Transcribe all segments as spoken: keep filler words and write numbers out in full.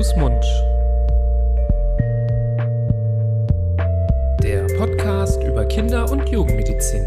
Fuß, Mund. Der Podcast über Kinder- und Jugendmedizin.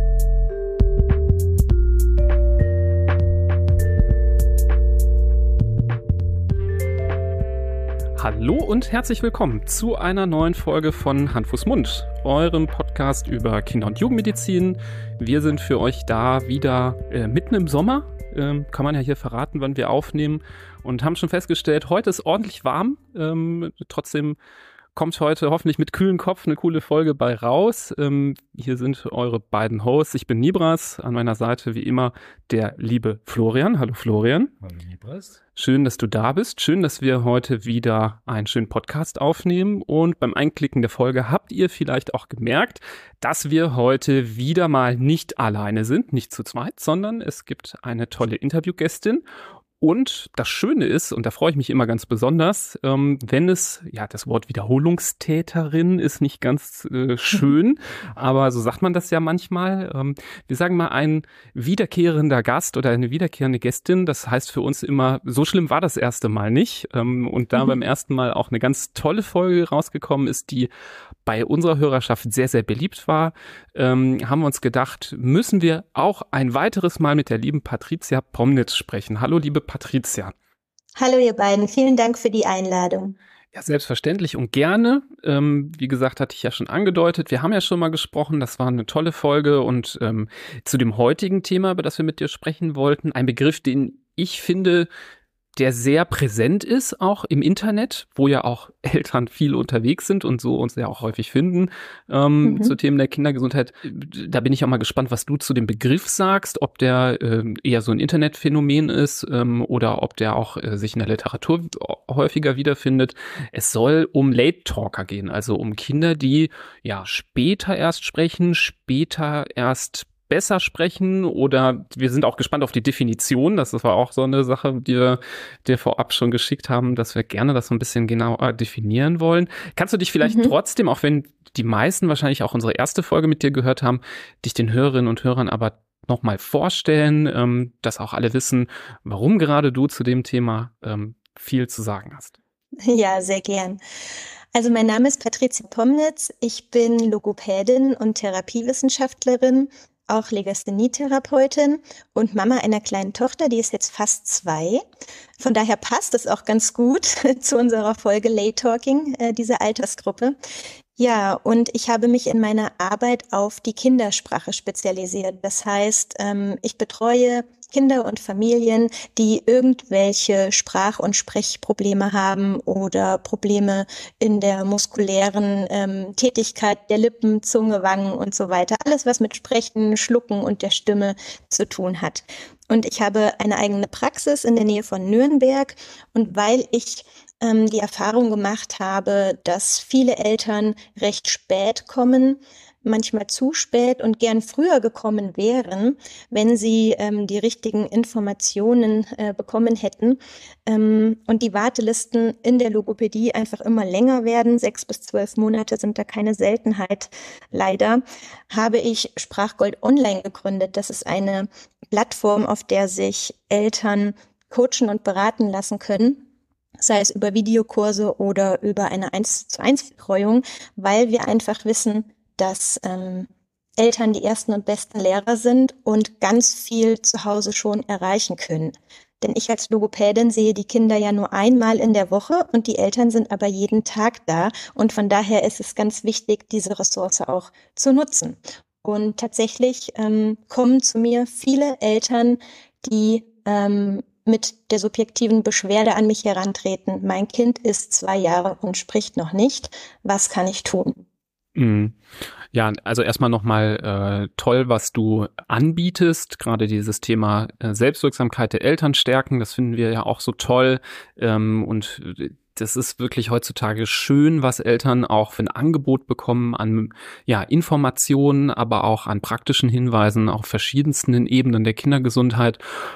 Hallo und herzlich willkommen zu einer neuen Folge von Hand, Fuß, Mund, eurem Podcast über Kinder- und Jugendmedizin. Wir sind für euch da wieder äh, mitten im Sommer, ähm, kann man ja hier verraten, wann wir aufnehmen, und haben schon festgestellt, heute ist ordentlich warm, ähm, trotzdem kommt heute hoffentlich mit kühlem Kopf eine coole Folge bei raus. Ähm, hier sind eure beiden Hosts. Ich bin Nibras, an meiner Seite wie immer der liebe Florian. Hallo Florian. Hallo Nibras. Schön, dass du da bist. Schön, dass wir heute wieder einen schönen Podcast aufnehmen. Und beim Einklicken der Folge habt ihr vielleicht auch gemerkt, dass wir heute wieder mal nicht alleine sind, nicht zu zweit, sondern es gibt eine tolle Interviewgästin. Und das Schöne ist, und da freue ich mich immer ganz besonders, ähm, wenn es, ja, das Wort Wiederholungstäterin ist nicht ganz äh, schön, aber so sagt man das ja manchmal. Ähm, wir sagen mal, ein wiederkehrender Gast oder eine wiederkehrende Gästin, das heißt für uns immer, so schlimm war das erste Mal nicht. Ähm, und da mhm. beim ersten Mal auch eine ganz tolle Folge rausgekommen ist, die bei unserer Hörerschaft sehr, sehr beliebt war, ähm, haben wir uns gedacht, müssen wir auch ein weiteres Mal mit der lieben Patricia Pomnitz sprechen. Hallo, liebe Patricia. Hallo ihr beiden, vielen Dank für die Einladung. Ja, selbstverständlich und gerne. Ähm, wie gesagt, hatte ich ja schon angedeutet, wir haben ja schon mal gesprochen, das war eine tolle Folge, und ähm, zu dem heutigen Thema, über das wir mit dir sprechen wollten, ein Begriff, den ich finde, der sehr präsent ist, auch im Internet, wo ja auch Eltern viel unterwegs sind und so uns ja auch häufig finden, ähm, mhm. zu Themen der Kindergesundheit. Da bin ich auch mal gespannt, was du zu dem Begriff sagst, ob der äh, eher so ein Internetphänomen ist ähm, oder ob der auch äh, sich in der Literatur häufiger wiederfindet. Es soll um Late Talker gehen, also um Kinder, die ja später erst sprechen, später erst besser sprechen, oder wir sind auch gespannt auf die Definition. Das war auch so eine Sache, die wir dir vorab schon geschickt haben, dass wir gerne das so ein bisschen genauer definieren wollen. Kannst du dich vielleicht mhm. trotzdem, auch wenn die meisten wahrscheinlich auch unsere erste Folge mit dir gehört haben, dich den Hörerinnen und Hörern aber nochmal vorstellen, ähm, dass auch alle wissen, warum gerade du zu dem Thema ähm, viel zu sagen hast? Ja, sehr gern. Also mein Name ist Patricia Pomnitz. Ich bin Logopädin und Therapiewissenschaftlerin, auch Legasthenietherapeutin und Mama einer kleinen Tochter, die ist jetzt fast zwei. Von daher passt es auch ganz gut zu unserer Folge Late Talking, äh, diese Altersgruppe. Ja, und ich habe mich in meiner Arbeit auf die Kindersprache spezialisiert. Das heißt, ähm, ich betreue Kinder und Familien, die irgendwelche Sprach- und Sprechprobleme haben oder Probleme in der muskulären ähm, Tätigkeit der Lippen, Zunge, Wangen und so weiter. Alles, was mit Sprechen, Schlucken und der Stimme zu tun hat. Und ich habe eine eigene Praxis in der Nähe von Nürnberg. Und weil ich ähm, die Erfahrung gemacht habe, dass viele Eltern recht spät kommen, manchmal zu spät und gern früher gekommen wären, wenn sie ähm, die richtigen Informationen äh, bekommen hätten, ähm, und die Wartelisten in der Logopädie einfach immer länger werden, sechs bis zwölf Monate sind da keine Seltenheit, leider, habe ich Sprachgold Online gegründet. Das ist eine Plattform, auf der sich Eltern coachen und beraten lassen können, sei es über Videokurse oder über eine eins zu eins Betreuung, weil wir einfach wissen, dass ähm, Eltern die ersten und besten Lehrer sind und ganz viel zu Hause schon erreichen können. Denn ich als Logopädin sehe die Kinder ja nur einmal in der Woche und die Eltern sind aber jeden Tag da. Und von daher ist es ganz wichtig, diese Ressource auch zu nutzen. Und tatsächlich ähm, kommen zu mir viele Eltern, die ähm, mit der subjektiven Beschwerde an mich herantreten. Mein Kind ist zwei Jahre und spricht noch nicht. Was kann ich tun? Mhm. Ja, also erstmal nochmal äh, toll, was du anbietest, gerade dieses Thema äh, Selbstwirksamkeit der Eltern stärken, das finden wir ja auch so toll, ähm, und das ist wirklich heutzutage schön, was Eltern auch für ein Angebot bekommen an ja Informationen, aber auch an praktischen Hinweisen auf verschiedensten Ebenen der Kindergesundheit.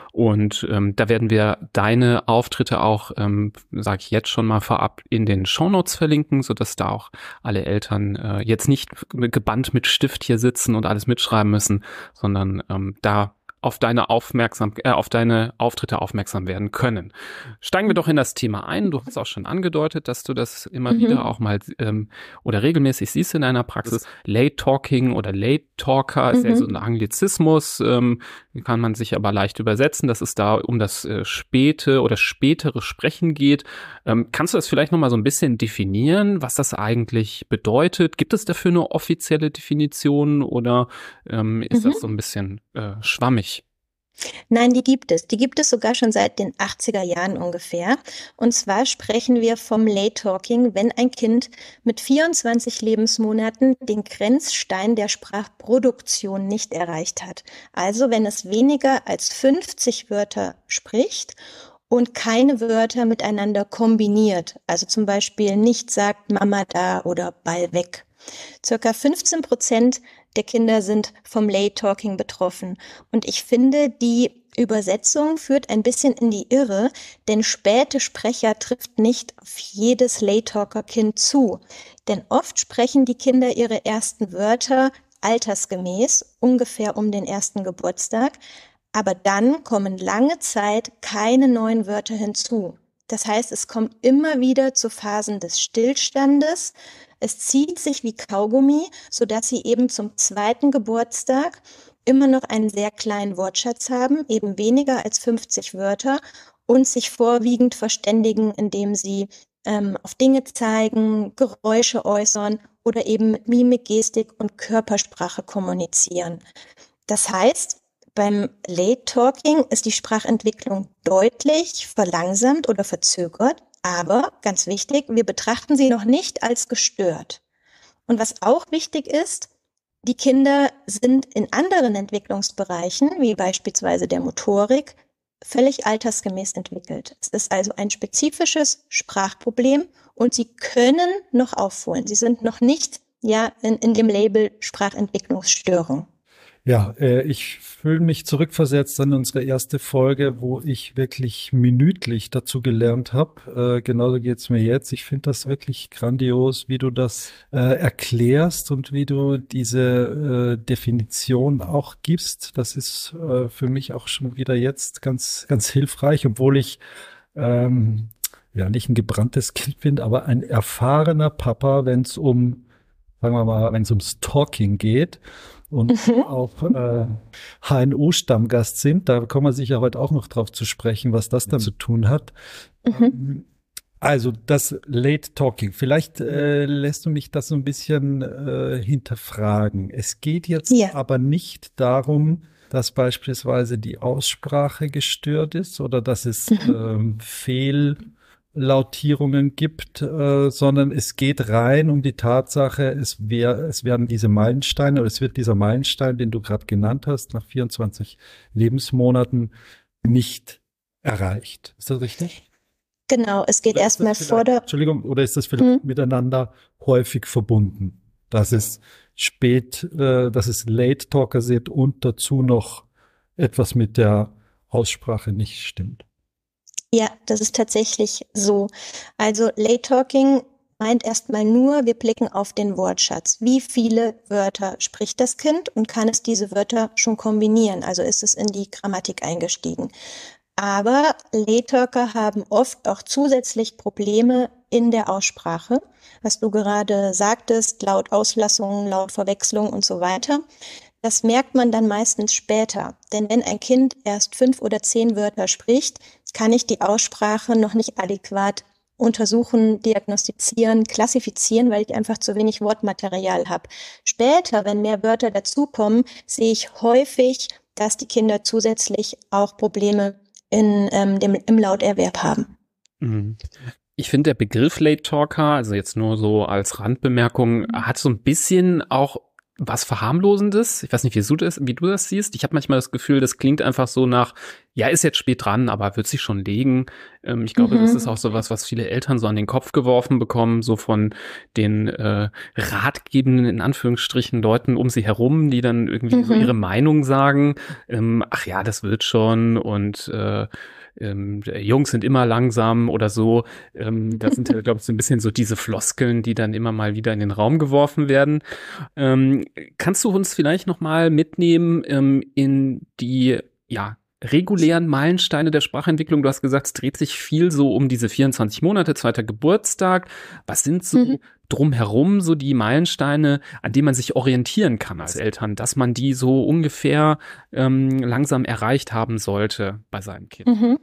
Und ähm, da werden wir deine Auftritte auch, ähm, sage ich jetzt schon mal vorab, in den Shownotes verlinken, sodass da auch alle Eltern äh, jetzt nicht gebannt mit Stift hier sitzen und alles mitschreiben müssen, sondern ähm, da auf deine Aufmerksam äh, auf deine Auftritte aufmerksam werden können. Steigen wir doch in das Thema ein. Du hast auch schon angedeutet, dass du das immer mhm. wieder auch mal ähm, oder regelmäßig siehst in deiner Praxis. Late Talking oder Late Talker ist mhm. ja so ein Anglizismus, ähm, kann man sich aber leicht übersetzen, dass es da um das äh, späte oder spätere Sprechen geht. Ähm, kannst du das vielleicht noch mal so ein bisschen definieren, was das eigentlich bedeutet? Gibt es dafür eine offizielle Definition oder ähm, ist mhm. das so ein bisschen äh, schwammig? Nein, die gibt es. Die gibt es sogar schon seit den achtziger Jahren ungefähr. Und zwar sprechen wir vom Late Talking, wenn ein Kind mit vierundzwanzig Lebensmonaten den Grenzstein der Sprachproduktion nicht erreicht hat. Also wenn es weniger als fünfzig Wörter spricht und keine Wörter miteinander kombiniert. Also zum Beispiel nicht sagt Mama da oder Ball weg. Circa fünfzehn Prozent der Kinder sind vom Late Talking betroffen. Und ich finde, die Übersetzung führt ein bisschen in die Irre, denn späte Sprecher trifft nicht auf jedes Late Talker Kind zu. Denn oft sprechen die Kinder ihre ersten Wörter altersgemäß, ungefähr um den ersten Geburtstag. Aber dann kommen lange Zeit keine neuen Wörter hinzu. Das heißt, es kommt immer wieder zu Phasen des Stillstandes. Es zieht sich wie Kaugummi, sodass sie eben zum zweiten Geburtstag immer noch einen sehr kleinen Wortschatz haben, eben weniger als fünfzig Wörter und sich vorwiegend verständigen, indem sie ähm, auf Dinge zeigen, Geräusche äußern oder eben mit Mimik, Gestik und Körpersprache kommunizieren. Das heißt, beim Late Talking ist die Sprachentwicklung deutlich verlangsamt oder verzögert. Aber, ganz wichtig, wir betrachten sie noch nicht als gestört. Und was auch wichtig ist, die Kinder sind in anderen Entwicklungsbereichen, wie beispielsweise der Motorik, völlig altersgemäß entwickelt. Es ist also ein spezifisches Sprachproblem und sie können noch aufholen. Sie sind noch nicht ja in, in dem Label Sprachentwicklungsstörung. Ja, äh, ich fühle mich zurückversetzt an unsere erste Folge, wo ich wirklich minütlich dazu gelernt habe. Äh, genauso geht's mir jetzt. Ich finde das wirklich grandios, wie du das äh, erklärst und wie du diese äh, Definition auch gibst. Das ist äh, für mich auch schon wieder jetzt ganz, ganz hilfreich, obwohl ich ähm, ja nicht ein gebranntes Kind bin, aber ein erfahrener Papa, wenn es um, sagen wir mal, wenn es ums Talking geht. Und mhm. auch äh, H N O-Stammgast sind. Da kommen wir sicher heute auch noch drauf zu sprechen, was das damit zu tun hat. Mhm. Also das Late Talking. Vielleicht äh, lässt du mich das so ein bisschen äh, hinterfragen. Es geht jetzt ja. aber nicht darum, dass beispielsweise die Aussprache gestört ist oder dass es mhm. äh, Fehl Lautierungen gibt, äh, sondern es geht rein um die Tatsache, es, wär, es werden diese Meilensteine oder es wird dieser Meilenstein, den du gerade genannt hast, nach vierundzwanzig Lebensmonaten nicht erreicht. Ist das richtig? Genau, es geht erstmal vor der... Entschuldigung, oder ist das vielleicht hm. miteinander häufig verbunden, dass es spät, äh, dass es Late Talker sind und dazu noch etwas mit der Aussprache nicht stimmt? Ja, das ist tatsächlich so. Also Late Talking meint erstmal nur, wir blicken auf den Wortschatz. Wie viele Wörter spricht das Kind und kann es diese Wörter schon kombinieren? Also ist es in die Grammatik eingestiegen. Aber Late Talker haben oft auch zusätzlich Probleme in der Aussprache, was du gerade sagtest, laut Auslassungen, laut Verwechslung und so weiter. Das merkt man dann meistens später. Denn wenn ein Kind erst fünf oder zehn Wörter spricht, kann ich die Aussprache noch nicht adäquat untersuchen, diagnostizieren, klassifizieren, weil ich einfach zu wenig Wortmaterial habe. Später, wenn mehr Wörter dazukommen, sehe ich häufig, dass die Kinder zusätzlich auch Probleme in, ähm, dem, im Lauterwerb haben. Mhm. Ich finde, der Begriff Late Talker, also jetzt nur so als Randbemerkung, hat so ein bisschen auch was Verharmlosendes. Ich weiß nicht, wie du das, wie du das siehst. Ich habe manchmal das Gefühl, das klingt einfach so nach, ja, ist jetzt spät dran, aber wird sich schon legen. Ähm, ich glaube, mhm. das ist auch so was, was viele Eltern so an den Kopf geworfen bekommen, so von den äh, ratgebenden, in Anführungsstrichen, Leuten um sie herum, die dann irgendwie mhm. so ihre Meinung sagen. Ähm, ach ja, das wird schon und äh, Ähm, Jungs sind immer langsam oder so. Ähm, das sind, glaube ich, so ein bisschen so diese Floskeln, die dann immer mal wieder in den Raum geworfen werden. Ähm, kannst du uns vielleicht noch mal mitnehmen ähm, in die ja, regulären Meilensteine der Sprachentwicklung? Du hast gesagt, es dreht sich viel so um diese vierundzwanzig Monate, zweiter Geburtstag. Was sind so mhm. drumherum so die Meilensteine, an denen man sich orientieren kann als Eltern, dass man die so ungefähr ähm, langsam erreicht haben sollte bei seinem Kind? Mhm.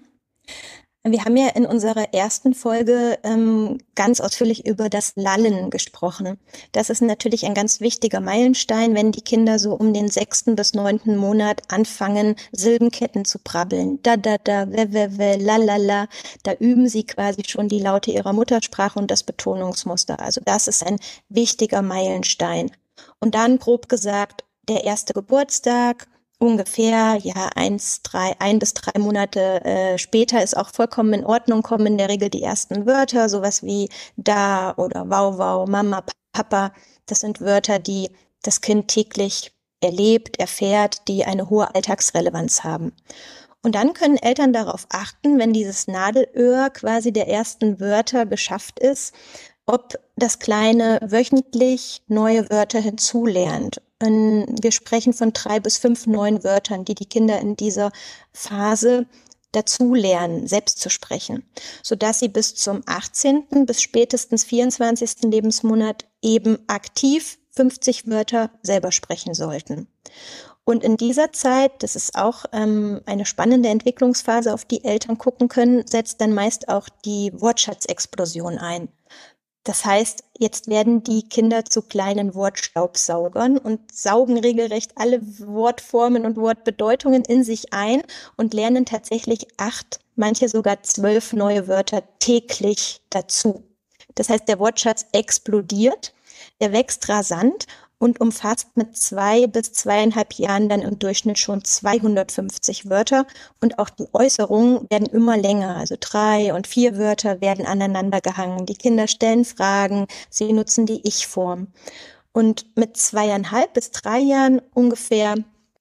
Wir haben ja in unserer ersten Folge ähm, ganz ausführlich über das Lallen gesprochen. Das ist natürlich ein ganz wichtiger Meilenstein, wenn die Kinder so um den sechsten bis neunten Monat anfangen, Silbenketten zu brabbeln. Da, da, da, we, we, we, la, la, la. Da üben sie quasi schon die Laute ihrer Muttersprache und das Betonungsmuster. Also das ist ein wichtiger Meilenstein. Und dann grob gesagt, der erste Geburtstag, ungefähr, ja, eins, drei, ein bis drei Monate äh, später ist auch vollkommen in Ordnung, kommen in der Regel die ersten Wörter, sowas wie da oder wow, wow, Mama, Papa. Das sind Wörter, die das Kind täglich erlebt, erfährt, die eine hohe Alltagsrelevanz haben. Und dann können Eltern darauf achten, wenn dieses Nadelöhr quasi der ersten Wörter geschafft ist, ob das Kleine wöchentlich neue Wörter hinzulernt. Wir sprechen von drei bis fünf neuen Wörtern, die die Kinder in dieser Phase dazulernen, selbst zu sprechen, sodass sie bis zum achtzehnten bis spätestens vierundzwanzigsten Lebensmonat eben aktiv fünfzig Wörter selber sprechen sollten. Und in dieser Zeit, das ist auch ähm, eine spannende Entwicklungsphase, auf die Eltern gucken können, setzt dann meist auch die Wortschatzexplosion ein. Das heißt, jetzt werden die Kinder zu kleinen Wortstaubsaugern und saugen regelrecht alle Wortformen und Wortbedeutungen in sich ein und lernen tatsächlich acht, manche sogar zwölf neue Wörter täglich dazu. Das heißt, der Wortschatz explodiert, er wächst rasant und umfasst mit zwei bis zweieinhalb Jahren dann im Durchschnitt schon zweihundertfünfzig Wörter. Und auch die Äußerungen werden immer länger. Also drei und vier Wörter werden aneinander gehangen. Die Kinder stellen Fragen, sie nutzen die Ich-Form. Und mit zweieinhalb bis drei Jahren ungefähr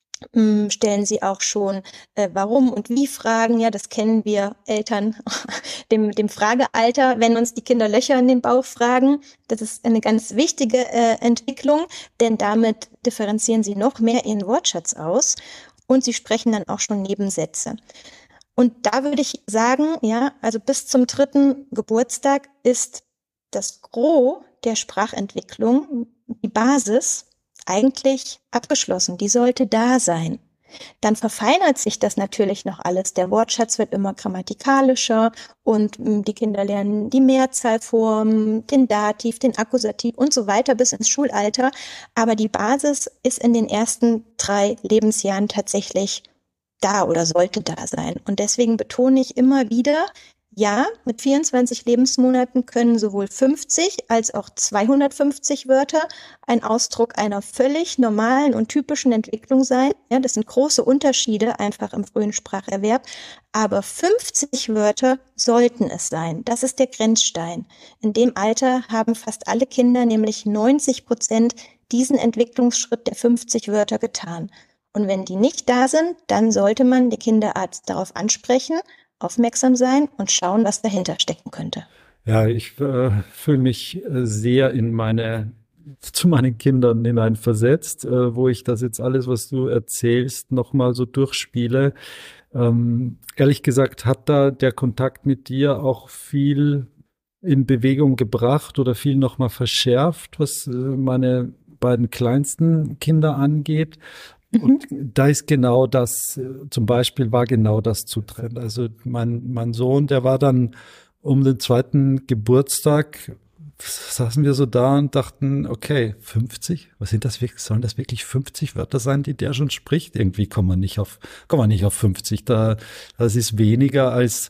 mh, stellen sie auch schon äh, Warum und Wie Fragen. Ja, das kennen wir Eltern, dem, dem Fragealter, wenn uns die Kinder Löcher in den Bauch fragen. Das ist eine ganz wichtige äh, Entwicklung, denn damit differenzieren sie noch mehr ihren Wortschatz aus und sie sprechen dann auch schon Nebensätze. Und da würde ich sagen, ja, also bis zum dritten Geburtstag ist das Gros der Sprachentwicklung, die Basis, eigentlich abgeschlossen. Die sollte da sein. Dann verfeinert sich das natürlich noch alles. Der Wortschatz wird immer grammatikalischer und die Kinder lernen die Mehrzahlform, den Dativ, den Akkusativ und so weiter bis ins Schulalter. Aber die Basis ist in den ersten drei Lebensjahren tatsächlich da oder sollte da sein. Und deswegen betone ich immer wieder, ja, mit vierundzwanzig Lebensmonaten können sowohl fünfzig als auch zweihundertfünfzig Wörter ein Ausdruck einer völlig normalen und typischen Entwicklung sein. Ja, das sind große Unterschiede einfach im frühen Spracherwerb. Aber fünfzig Wörter sollten es sein. Das ist der Grenzstein. In dem Alter haben fast alle Kinder, nämlich neunzig Prozent, diesen Entwicklungsschritt der fünfzig Wörter getan. Und wenn die nicht da sind, dann sollte man den Kinderarzt darauf ansprechen, aufmerksam sein und schauen, was dahinter stecken könnte. Ja, ich äh, fühle mich äh, sehr in meine, zu meinen Kindern hineinversetzt, äh, wo ich das jetzt alles, was du erzählst, nochmal so durchspiele. Ähm, ehrlich gesagt, hat da der Kontakt mit dir auch viel in Bewegung gebracht oder viel nochmal verschärft, was äh, meine beiden kleinsten Kinder angeht. Und da ist genau das, zum Beispiel war genau das zutreffend. Also mein, mein Sohn, der war dann um den zweiten Geburtstag, saßen wir so da und dachten, okay, fünfzig? Was sind das wirklich? Sollen das wirklich fünfzig Wörter sein, die der schon spricht? Irgendwie kommen wir nicht auf, kommen wir nicht auf fünfzig. Da, das ist weniger als,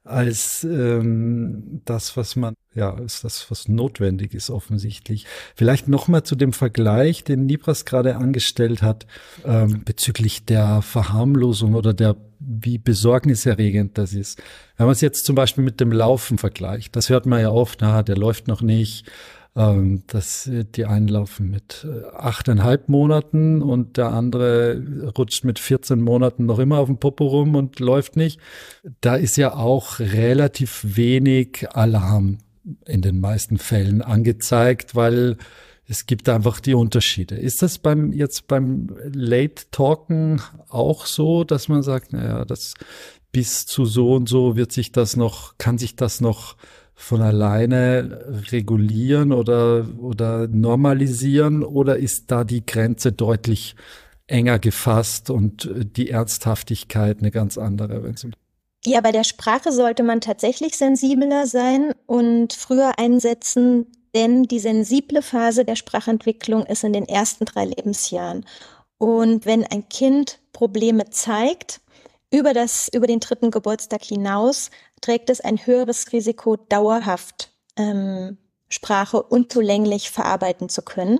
als ähm, das, was man, ja, ist das, was notwendig ist, offensichtlich. Vielleicht nochmal zu dem Vergleich, den Nibras gerade angestellt hat, ähm, bezüglich der Verharmlosung oder der, wie besorgniserregend das ist. Wenn man es jetzt zum Beispiel mit dem Laufen vergleicht, das hört man ja oft, na, der läuft noch nicht, ähm, dass die einen laufen mit achteinhalb Monaten und der andere rutscht mit vierzehn Monaten noch immer auf dem Popo rum und läuft nicht. Da ist ja auch relativ wenig Alarm in den meisten Fällen angezeigt, weil es gibt einfach die Unterschiede. Ist das beim jetzt beim Late Talken auch so, dass man sagt, naja, das bis zu so und so wird sich das noch, kann sich das noch von alleine regulieren oder, oder normalisieren, oder ist da die Grenze deutlich enger gefasst und die Ernsthaftigkeit eine ganz andere? Wenn's Ja, bei der Sprache sollte man tatsächlich sensibler sein und früher einsetzen, denn die sensible Phase der Sprachentwicklung ist in den ersten drei Lebensjahren. Und wenn ein Kind Probleme zeigt, über das, über den dritten Geburtstag hinaus, trägt es ein höheres Risiko, dauerhaft ähm, Sprache unzulänglich verarbeiten zu können.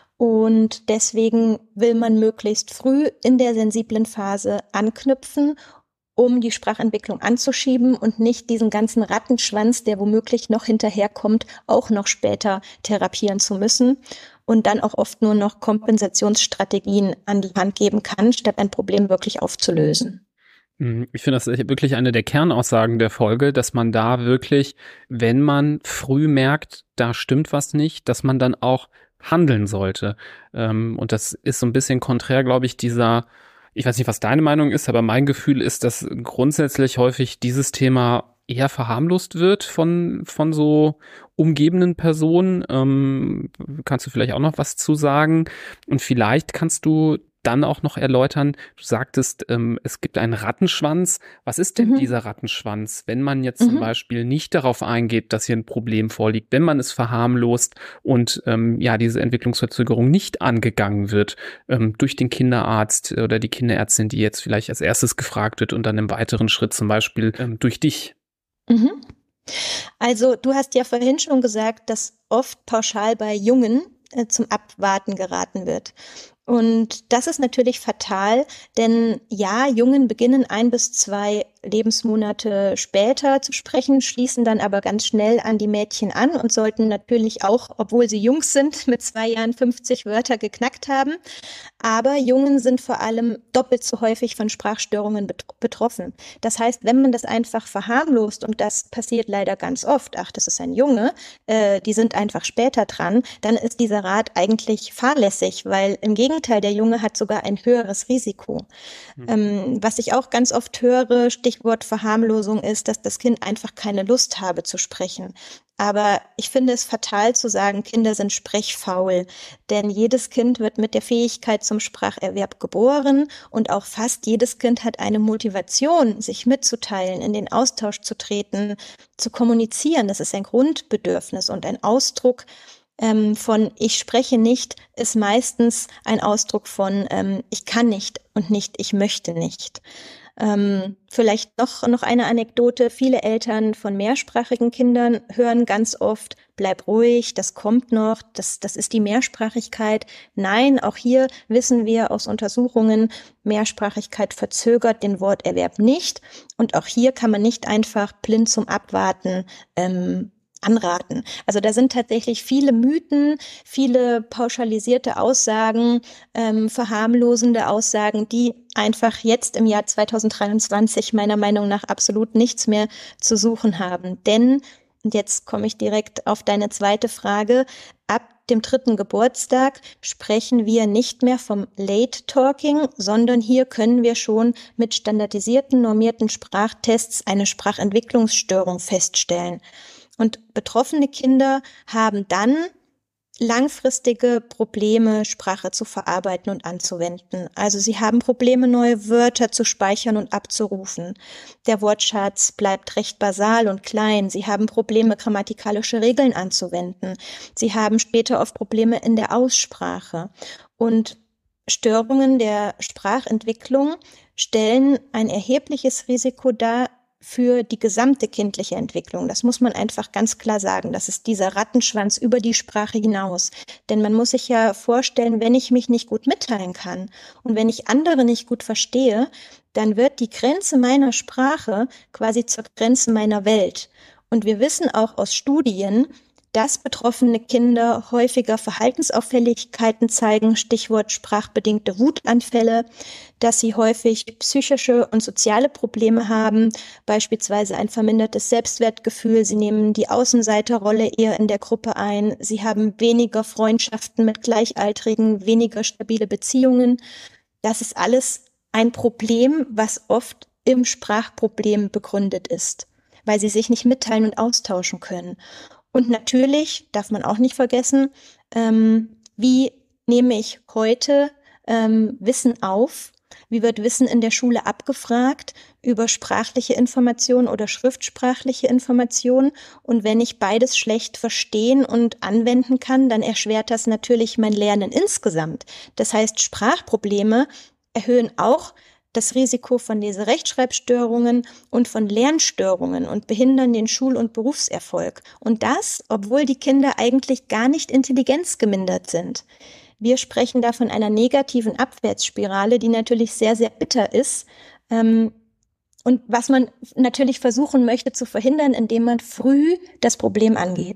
Und deswegen will man möglichst früh in der sensiblen Phase anknüpfen, um die Sprachentwicklung anzuschieben und nicht diesen ganzen Rattenschwanz, der womöglich noch hinterherkommt, auch noch später therapieren zu müssen und dann auch oft nur noch Kompensationsstrategien an die Hand geben kann, statt ein Problem wirklich aufzulösen. Ich finde, das ist wirklich eine der Kernaussagen der Folge, dass man da wirklich, wenn man früh merkt, da stimmt was nicht, dass man dann auch handeln sollte. Und das ist so ein bisschen konträr, glaube ich, dieser, ich weiß nicht, was deine Meinung ist, aber mein Gefühl ist, dass grundsätzlich häufig dieses Thema eher verharmlost wird von, von so umgebenden Personen. Ähm, kannst du vielleicht auch noch was zu sagen? Und vielleicht kannst du dann auch noch erläutern, du sagtest, ähm, es gibt einen Rattenschwanz. Was ist denn mhm. dieser Rattenschwanz, wenn man jetzt mhm. zum Beispiel nicht darauf eingeht, dass hier ein Problem vorliegt, wenn man es verharmlost und ähm, ja diese Entwicklungsverzögerung nicht angegangen wird ähm, durch den Kinderarzt oder die Kinderärztin, die jetzt vielleicht als erstes gefragt wird und dann im weiteren Schritt zum Beispiel ähm, durch dich? Mhm. Also du hast ja vorhin schon gesagt, dass oft pauschal bei Jungen äh, zum Abwarten geraten wird. Und das ist natürlich fatal, denn ja, Jungen beginnen ein bis zwei Lebensmonate später zu sprechen, schließen dann aber ganz schnell an die Mädchen an und sollten natürlich auch, obwohl sie Jungs sind, mit zwei Jahren fünfzig Wörter geknackt haben. Aber Jungen sind vor allem doppelt so häufig von Sprachstörungen betroffen. Das heißt, wenn man das einfach verharmlost, und das passiert leider ganz oft, ach, das ist ein Junge, äh, die sind einfach später dran, dann ist dieser Rat eigentlich fahrlässig, weil im Gegenteil, der Junge hat sogar ein höheres Risiko. Mhm. Ähm, was ich auch ganz oft höre, Stichwort Verharmlosung, ist, dass das Kind einfach keine Lust habe zu sprechen. Aber ich finde es fatal zu sagen, Kinder sind sprechfaul, denn jedes Kind wird mit der Fähigkeit zum Spracherwerb geboren und auch fast jedes Kind hat eine Motivation, sich mitzuteilen, in den Austausch zu treten, zu kommunizieren. Das ist ein Grundbedürfnis und ein Ausdruck ähm, von ich spreche nicht ist meistens ein Ausdruck von ähm, ich kann nicht und nicht ich möchte nicht. Ähm, vielleicht noch, noch eine Anekdote. Viele Eltern von mehrsprachigen Kindern hören ganz oft, bleib ruhig, das kommt noch, das, das ist die Mehrsprachigkeit. Nein, auch hier wissen wir aus Untersuchungen, Mehrsprachigkeit verzögert den Worterwerb nicht. Und auch hier kann man nicht einfach blind zum Abwarten ähm, anraten. Also da sind tatsächlich viele Mythen, viele pauschalisierte Aussagen, ähm, verharmlosende Aussagen, die einfach jetzt im Jahr zweitausenddreiundzwanzig meiner Meinung nach absolut nichts mehr zu suchen haben. Denn, und jetzt komme ich direkt auf deine zweite Frage, ab dem dritten Geburtstag sprechen wir nicht mehr vom Late Talking, sondern hier können wir schon mit standardisierten, normierten Sprachtests eine Sprachentwicklungsstörung feststellen. Und betroffene Kinder haben dann langfristige Probleme, Sprache zu verarbeiten und anzuwenden. Also sie haben Probleme, neue Wörter zu speichern und abzurufen. Der Wortschatz bleibt recht basal und klein. Sie haben Probleme, grammatikalische Regeln anzuwenden. Sie haben später oft Probleme in der Aussprache. Und Störungen der Sprachentwicklung stellen ein erhebliches Risiko dar für die gesamte kindliche Entwicklung. Das muss man einfach ganz klar sagen. Das ist dieser Rattenschwanz über die Sprache hinaus. Denn man muss sich ja vorstellen, wenn ich mich nicht gut mitteilen kann und wenn ich andere nicht gut verstehe, dann wird die Grenze meiner Sprache quasi zur Grenze meiner Welt. Und wir wissen auch aus Studien, dass betroffene Kinder häufiger Verhaltensauffälligkeiten zeigen, Stichwort sprachbedingte Wutanfälle, dass sie häufig psychische und soziale Probleme haben, beispielsweise ein vermindertes Selbstwertgefühl, sie nehmen die Außenseiterrolle eher in der Gruppe ein, sie haben weniger Freundschaften mit Gleichaltrigen, weniger stabile Beziehungen. Das ist alles ein Problem, was oft im Sprachproblem begründet ist, weil sie sich nicht mitteilen und austauschen können. Und natürlich darf man auch nicht vergessen, ähm, wie nehme ich heute ähm, Wissen auf? Wie wird Wissen in der Schule abgefragt über sprachliche Informationen oder schriftsprachliche Informationen? Und wenn ich beides schlecht verstehen und anwenden kann, dann erschwert das natürlich mein Lernen insgesamt. Das heißt, Sprachprobleme erhöhen auch das Risiko von Leserechtschreibstörungen und von Lernstörungen und behindern den Schul- und Berufserfolg. Und das, obwohl die Kinder eigentlich gar nicht intelligenzgemindert sind. Wir sprechen da von einer negativen Abwärtsspirale, die natürlich sehr, sehr bitter ist. Und was man natürlich versuchen möchte zu verhindern, indem man früh das Problem angeht.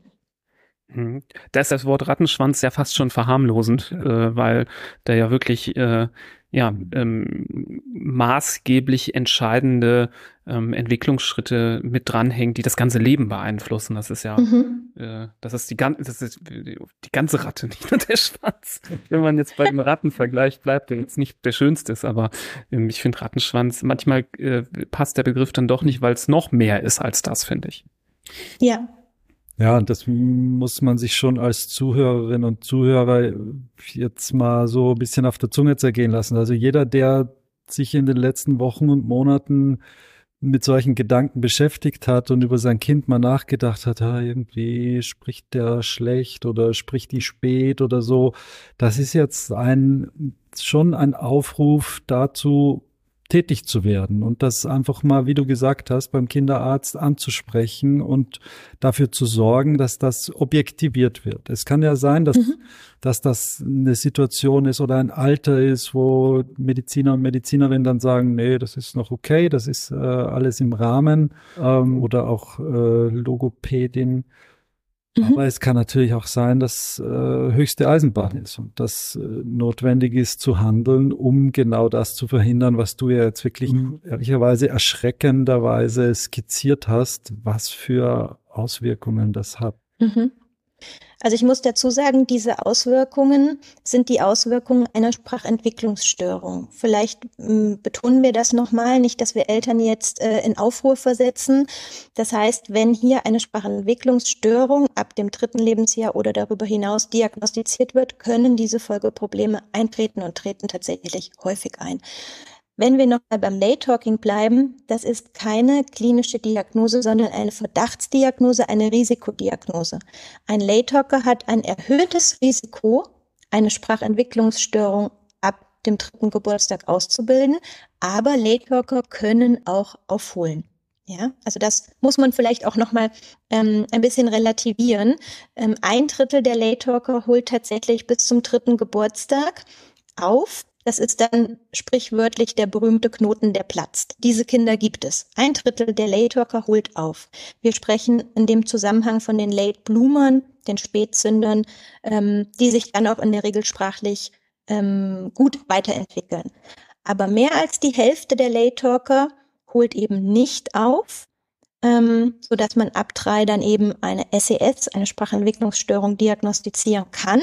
Da ist das Wort Rattenschwanz ja fast schon verharmlosend, äh, weil da ja wirklich äh, ja, ähm, maßgeblich entscheidende ähm, Entwicklungsschritte mit dranhängen, die das ganze Leben beeinflussen. Das ist ja, mhm. äh, das ist die ganze, das ist die ganze Ratte, nicht nur der Schwanz. Wenn man jetzt beim Rattenvergleich bleibt, der jetzt nicht der schönste ist, aber ähm, ich finde Rattenschwanz, manchmal äh, passt der Begriff dann doch nicht, weil es noch mehr ist als das, finde ich. Ja. Ja, das muss man sich schon als Zuhörerin und Zuhörer jetzt mal so ein bisschen auf der Zunge zergehen lassen. Also jeder, der sich in den letzten Wochen und Monaten mit solchen Gedanken beschäftigt hat und über sein Kind mal nachgedacht hat, ah, irgendwie spricht der schlecht oder spricht die spät oder so, das ist jetzt ein schon ein Aufruf dazu, tätig zu werden und das einfach mal, wie du gesagt hast, beim Kinderarzt anzusprechen und dafür zu sorgen, dass das objektiviert wird. Es kann ja sein, dass, mhm. dass das eine Situation ist oder ein Alter ist, wo Mediziner und Medizinerinnen dann sagen, nee, das ist noch okay, das ist äh, alles im Rahmen, ähm, oder auch äh, Logopädin. Mhm. Aber es kann natürlich auch sein, dass äh, höchste Eisenbahn ist und dass äh, notwendig ist zu handeln, um genau das zu verhindern, was du ja jetzt wirklich mhm. ehrlicherweise erschreckenderweise skizziert hast, was für Auswirkungen das hat. Mhm. Also ich muss dazu sagen, diese Auswirkungen sind die Auswirkungen einer Sprachentwicklungsstörung. Vielleicht m, betonen wir das nochmal, nicht, dass wir Eltern jetzt äh, in Aufruhr versetzen. Das heißt, wenn hier eine Sprachentwicklungsstörung ab dem dritten Lebensjahr oder darüber hinaus diagnostiziert wird, können diese Folgeprobleme eintreten und treten tatsächlich häufig ein. Wenn wir noch mal beim Late Talking bleiben, das ist keine klinische Diagnose, sondern eine Verdachtsdiagnose, eine Risikodiagnose. Ein Late Talker hat ein erhöhtes Risiko, eine Sprachentwicklungsstörung ab dem dritten Geburtstag auszubilden, aber Late Talker können auch aufholen. Ja, also das muss man vielleicht auch noch mal ähm, ein bisschen relativieren. Ähm, ein Drittel der Late Talker holt tatsächlich bis zum dritten Geburtstag auf. Das ist dann sprichwörtlich der berühmte Knoten, der platzt. Diese Kinder gibt es. Ein Drittel der Late Talker holt auf. Wir sprechen in dem Zusammenhang von den Late Bloomern, den Spätzündern, ähm, die sich dann auch in der Regel sprachlich ähm, gut weiterentwickeln. Aber mehr als die Hälfte der Late Talker holt eben nicht auf, ähm, sodass man ab drei dann eben eine S E S, eine Sprachentwicklungsstörung, diagnostizieren kann.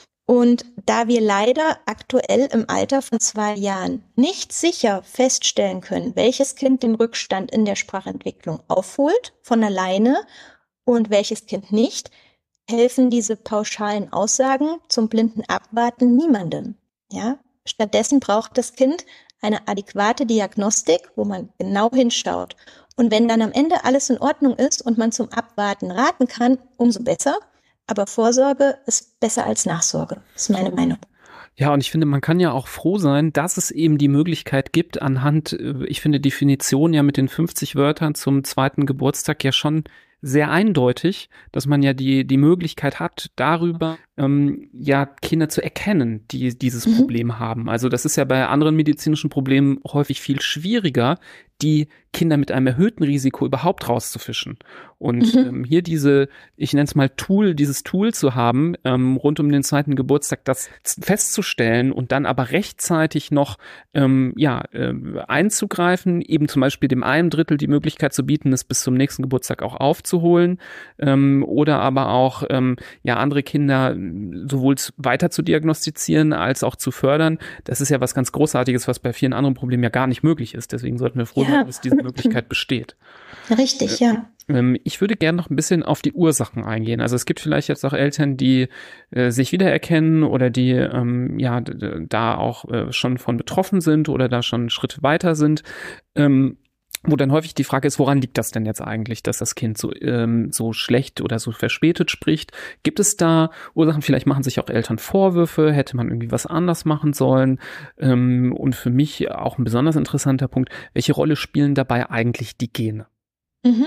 Und da wir leider aktuell im Alter von zwei Jahren nicht sicher feststellen können, welches Kind den Rückstand in der Sprachentwicklung aufholt von alleine und welches Kind nicht, helfen diese pauschalen Aussagen zum blinden Abwarten niemandem. Ja? Stattdessen braucht das Kind eine adäquate Diagnostik, wo man genau hinschaut. Und wenn dann am Ende alles in Ordnung ist und man zum Abwarten raten kann, umso besser. Aber Vorsorge ist besser als Nachsorge, ist meine Meinung. Ja, und ich finde, man kann ja auch froh sein, dass es eben die Möglichkeit gibt, anhand, ich finde, Definition ja mit den fünfzig Wörtern zum zweiten Geburtstag ja schon sehr eindeutig, dass man ja die die Möglichkeit hat, darüber ähm, ja, Kinder zu erkennen, die dieses Mhm. Problem haben. Also das ist ja bei anderen medizinischen Problemen häufig viel schwieriger, die Kinder mit einem erhöhten Risiko überhaupt rauszufischen. Und Mhm. ähm, hier diese, ich nenne es mal Tool, dieses Tool zu haben, ähm, rund um den zweiten Geburtstag, das z- festzustellen und dann aber rechtzeitig noch ähm, ja, äh, einzugreifen, eben zum Beispiel dem einen Drittel die Möglichkeit zu bieten, es bis zum nächsten Geburtstag auch aufzuholen, ähm, oder aber auch ähm, ja andere Kinder äh, sowohl z- weiter zu diagnostizieren als auch zu fördern. Das ist ja was ganz Großartiges, was bei vielen anderen Problemen ja gar nicht möglich ist. Deswegen sollten wir froh sein, Ja. dass diese Möglichkeit besteht. Richtig, ja. Ähm, ich würde gerne noch ein bisschen auf die Ursachen eingehen. Also es gibt vielleicht jetzt auch Eltern, die äh, sich wiedererkennen oder die ähm, ja d- d- da auch äh, schon von betroffen sind oder da schon einen Schritt weiter sind. Ähm, wo dann häufig die Frage ist, woran liegt das denn jetzt eigentlich, dass das Kind so, ähm, so schlecht oder so verspätet spricht? Gibt es da Ursachen? Vielleicht machen sich auch Eltern Vorwürfe, hätte man irgendwie was anders machen sollen? Ähm, und für mich auch ein besonders interessanter Punkt, welche Rolle spielen dabei eigentlich die Gene? Mhm.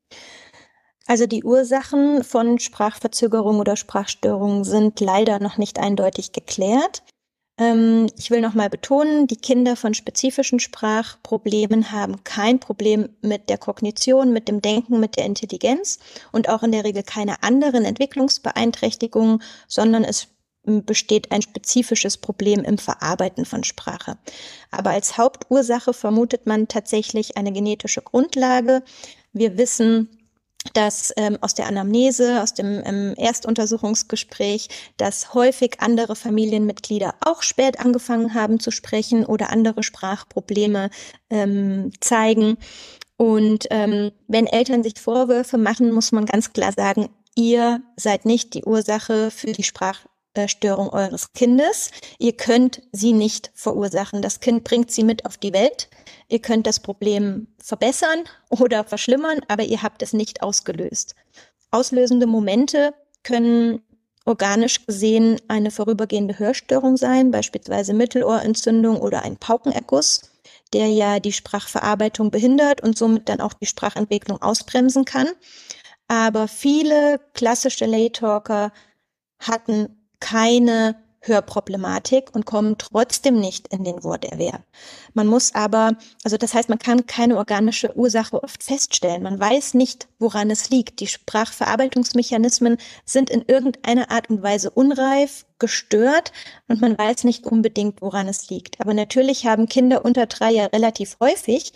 Also die Ursachen von Sprachverzögerung oder Sprachstörungen sind leider noch nicht eindeutig geklärt. Ähm, ich will nochmal betonen, die Kinder von spezifischen Sprachproblemen haben kein Problem mit der Kognition, mit dem Denken, mit der Intelligenz und auch in der Regel keine anderen Entwicklungsbeeinträchtigungen, sondern es m, besteht ein spezifisches Problem im Verarbeiten von Sprache. Aber als Hauptursache vermutet man tatsächlich eine genetische Grundlage. Wir wissen, dass ähm, aus der Anamnese, aus dem ähm, Erstuntersuchungsgespräch, dass häufig andere Familienmitglieder auch spät angefangen haben zu sprechen oder andere Sprachprobleme ähm, zeigen. Und ähm, wenn Eltern sich Vorwürfe machen, muss man ganz klar sagen, ihr seid nicht die Ursache für die Sprachstörung eures Kindes. Ihr könnt sie nicht verursachen. Das Kind bringt sie mit auf die Welt. Ihr könnt das Problem verbessern oder verschlimmern, aber ihr habt es nicht ausgelöst. Auslösende Momente können organisch gesehen eine vorübergehende Hörstörung sein, beispielsweise Mittelohrentzündung oder ein Paukenerguss, der ja die Sprachverarbeitung behindert und somit dann auch die Sprachentwicklung ausbremsen kann. Aber viele klassische Lay-Talker hatten keine Hörproblematik und kommen trotzdem nicht in den Worterwerb. Man muss aber, also das heißt, man kann keine organische Ursache oft feststellen. Man weiß nicht, woran es liegt. Die Sprachverarbeitungsmechanismen sind in irgendeiner Art und Weise unreif, gestört und man weiß nicht unbedingt, woran es liegt. Aber natürlich haben Kinder unter drei ja relativ häufig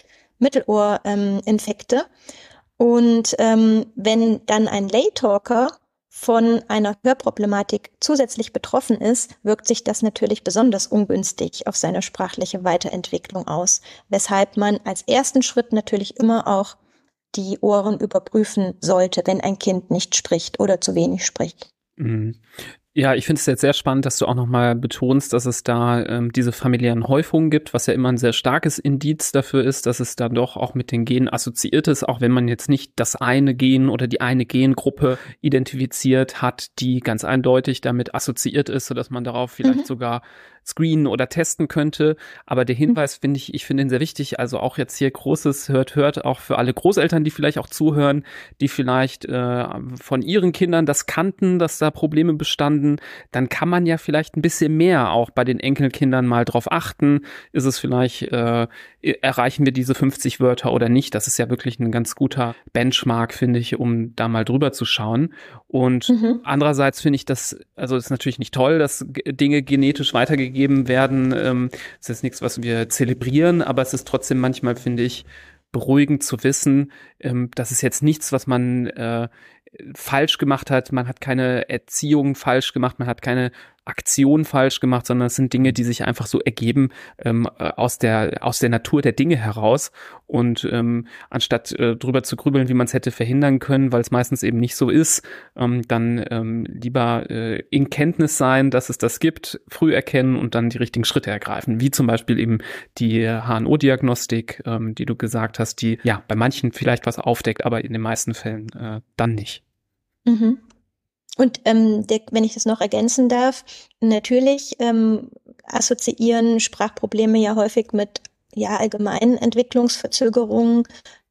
Mittelohrinfekte. Und ähm, wenn dann ein Lay-Talker von einer Hörproblematik zusätzlich betroffen ist, wirkt sich das natürlich besonders ungünstig auf seine sprachliche Weiterentwicklung aus, weshalb man als ersten Schritt natürlich immer auch die Ohren überprüfen sollte, wenn ein Kind nicht spricht oder zu wenig spricht. Mhm. Ja, ich finde es jetzt sehr spannend, dass du auch nochmal betonst, dass es da ähm, diese familiären Häufungen gibt, was ja immer ein sehr starkes Indiz dafür ist, dass es dann doch auch mit den Genen assoziiert ist, auch wenn man jetzt nicht das eine Gen oder die eine Gengruppe identifiziert hat, die ganz eindeutig damit assoziiert ist, sodass man darauf vielleicht mhm. sogar screenen oder testen könnte. Aber der Hinweis finde ich, ich finde ihn sehr wichtig. Also auch jetzt hier großes hört, hört, auch für alle Großeltern, die vielleicht auch zuhören, die vielleicht äh, von ihren Kindern das kannten, dass da Probleme bestanden, dann kann man ja vielleicht ein bisschen mehr auch bei den Enkelkindern mal drauf achten. Ist es vielleicht, äh, erreichen wir diese fünfzig Wörter oder nicht? Das ist ja wirklich ein ganz guter Benchmark, finde ich, um da mal drüber zu schauen. Und mhm. andererseits finde ich das, also es ist natürlich nicht toll, dass Dinge genetisch weitergegeben werden. Ähm, es ist nichts, was wir zelebrieren, aber es ist trotzdem manchmal, finde ich, beruhigend zu wissen, ähm, dass es jetzt nichts, was man äh, falsch gemacht hat. Man hat keine Erziehung falsch gemacht, man hat keine Aktion falsch gemacht, sondern es sind Dinge, die sich einfach so ergeben ähm, aus der aus der Natur der Dinge heraus. Und ähm, anstatt äh, drüber zu grübeln, wie man es hätte verhindern können, weil es meistens eben nicht so ist, ähm, dann ähm, lieber äh, in Kenntnis sein, dass es das gibt, früh erkennen und dann die richtigen Schritte ergreifen, wie zum Beispiel eben die H N O-Diagnostik, ähm, die du gesagt hast, die ja bei manchen vielleicht was aufdeckt, aber in den meisten Fällen äh, dann nicht. Mhm. Und ähm, der, wenn ich das noch ergänzen darf, natürlich ähm, assoziieren Sprachprobleme ja häufig mit ja allgemeinen Entwicklungsverzögerungen,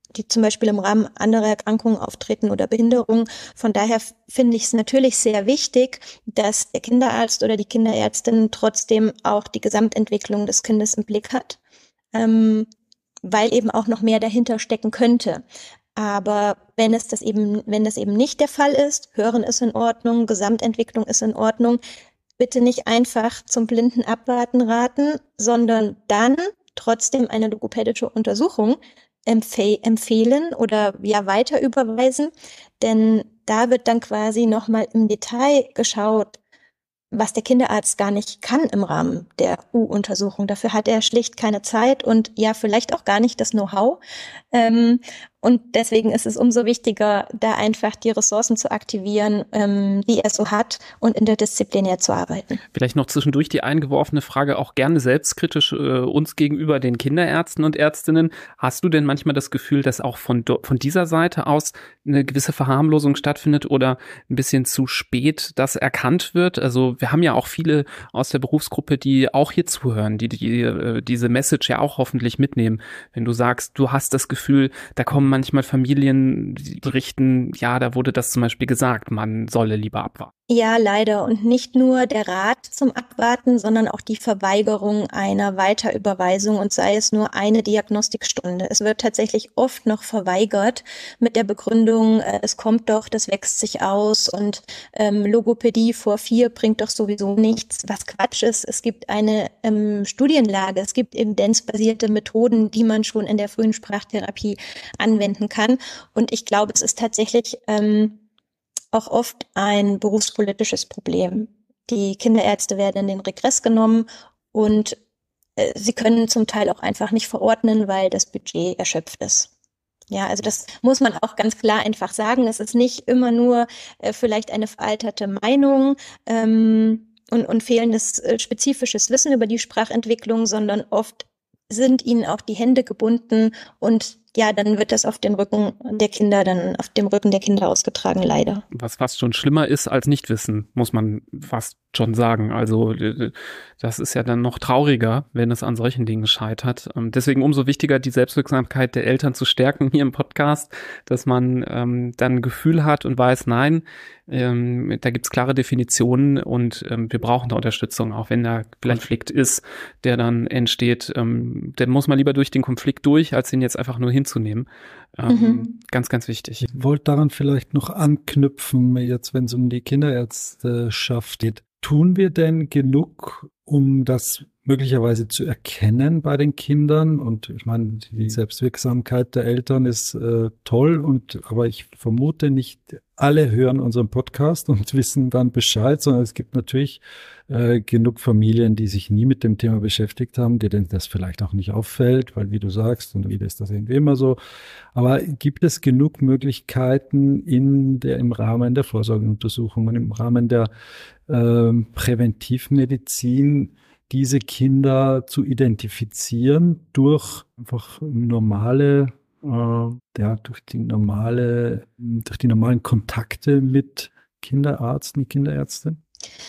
die zum Beispiel im Rahmen anderer Erkrankungen auftreten oder Behinderungen. Von daher finde ich es natürlich sehr wichtig, dass der Kinderarzt oder die Kinderärztin trotzdem auch die Gesamtentwicklung des Kindes im Blick hat, ähm, weil eben auch noch mehr dahinter stecken könnte. Aber wenn es das eben, wenn das eben nicht der Fall ist, Hören ist in Ordnung, Gesamtentwicklung ist in Ordnung, bitte nicht einfach zum blinden Abwarten raten, sondern dann trotzdem eine logopädische Untersuchung empfe- empfehlen oder ja weiter überweisen, denn da wird dann quasi nochmal im Detail geschaut, was der Kinderarzt gar nicht kann im Rahmen der U-Untersuchung. Dafür hat er schlicht keine Zeit und ja, vielleicht auch gar nicht das Know-how. Ähm, und deswegen ist es umso wichtiger, da einfach die Ressourcen zu aktivieren, ähm, die er so hat und interdisziplinär zu arbeiten. Vielleicht noch zwischendurch die eingeworfene Frage, auch gerne selbstkritisch äh, uns gegenüber den Kinderärzten und Ärztinnen. Hast du denn manchmal das Gefühl, dass auch von, do- von dieser Seite aus eine gewisse Verharmlosung stattfindet oder ein bisschen zu spät das erkannt wird? Also wir haben ja auch viele aus der Berufsgruppe, die auch hier zuhören, die, die äh, diese Message ja auch hoffentlich mitnehmen. Wenn du sagst, du hast das Gefühl, da kommen manchmal Familien, die berichten, ja, da wurde das zum Beispiel gesagt, man solle lieber abwarten. Ja, leider. Und nicht nur der Rat zum Abwarten, sondern auch die Verweigerung einer Weiterüberweisung und sei es nur eine Diagnostikstunde. Es wird tatsächlich oft noch verweigert mit der Begründung, äh, es kommt doch, das wächst sich aus und ähm, Logopädie vor vier bringt doch sowieso nichts, was Quatsch ist. Es gibt eine ähm, Studienlage, es gibt evidenzbasierte Methoden, die man schon in der frühen Sprachtherapie anwenden kann. Und ich glaube, es ist tatsächlich ähm, auch oft ein berufspolitisches Problem. Die Kinderärzte werden in den Regress genommen und äh, sie können zum Teil auch einfach nicht verordnen, weil das Budget erschöpft ist. Ja, also das muss man auch ganz klar einfach sagen. Es ist nicht immer nur äh, vielleicht eine veralterte Meinung ähm, und, und fehlendes äh, spezifisches Wissen über die Sprachentwicklung, sondern oft sind ihnen auch die Hände gebunden und ja, dann wird das auf den Rücken der Kinder, dann auf dem Rücken der Kinder ausgetragen, leider. Was fast schon schlimmer ist als Nichtwissen, muss man fast schon sagen. Also das ist ja dann noch trauriger, wenn es an solchen Dingen scheitert. Deswegen umso wichtiger, die Selbstwirksamkeit der Eltern zu stärken hier im Podcast, dass man ähm, dann ein Gefühl hat und weiß, nein, ähm, da gibt's klare Definitionen und ähm, wir brauchen da Unterstützung, auch wenn da vielleicht Konflikt ist, der dann entsteht. Ähm, der muss man lieber durch den Konflikt durch, als ihn jetzt einfach nur hinzunehmen. Ähm, mhm. Ganz, ganz wichtig. Ich wollte daran vielleicht noch anknüpfen, jetzt wenn es um die Kinderärzteschaft geht. Tun wir denn genug, um das möglicherweise zu erkennen bei den Kindern? Und ich meine, die Selbstwirksamkeit der Eltern ist äh, toll, und aber ich vermute, nicht alle hören unseren Podcast und wissen dann Bescheid, sondern es gibt natürlich äh, genug Familien, die sich nie mit dem Thema beschäftigt haben, denen das vielleicht auch nicht auffällt, weil, wie du sagst, und wieder ist das irgendwie immer so. Aber gibt es genug Möglichkeiten in der, im Rahmen der Vorsorgeuntersuchungen, im Rahmen der ähm, Präventivmedizin, diese Kinder zu identifizieren durch einfach normale, äh, ja, durch die normale, durch die normalen Kontakte mit Kinderarzt und Kinderärztin?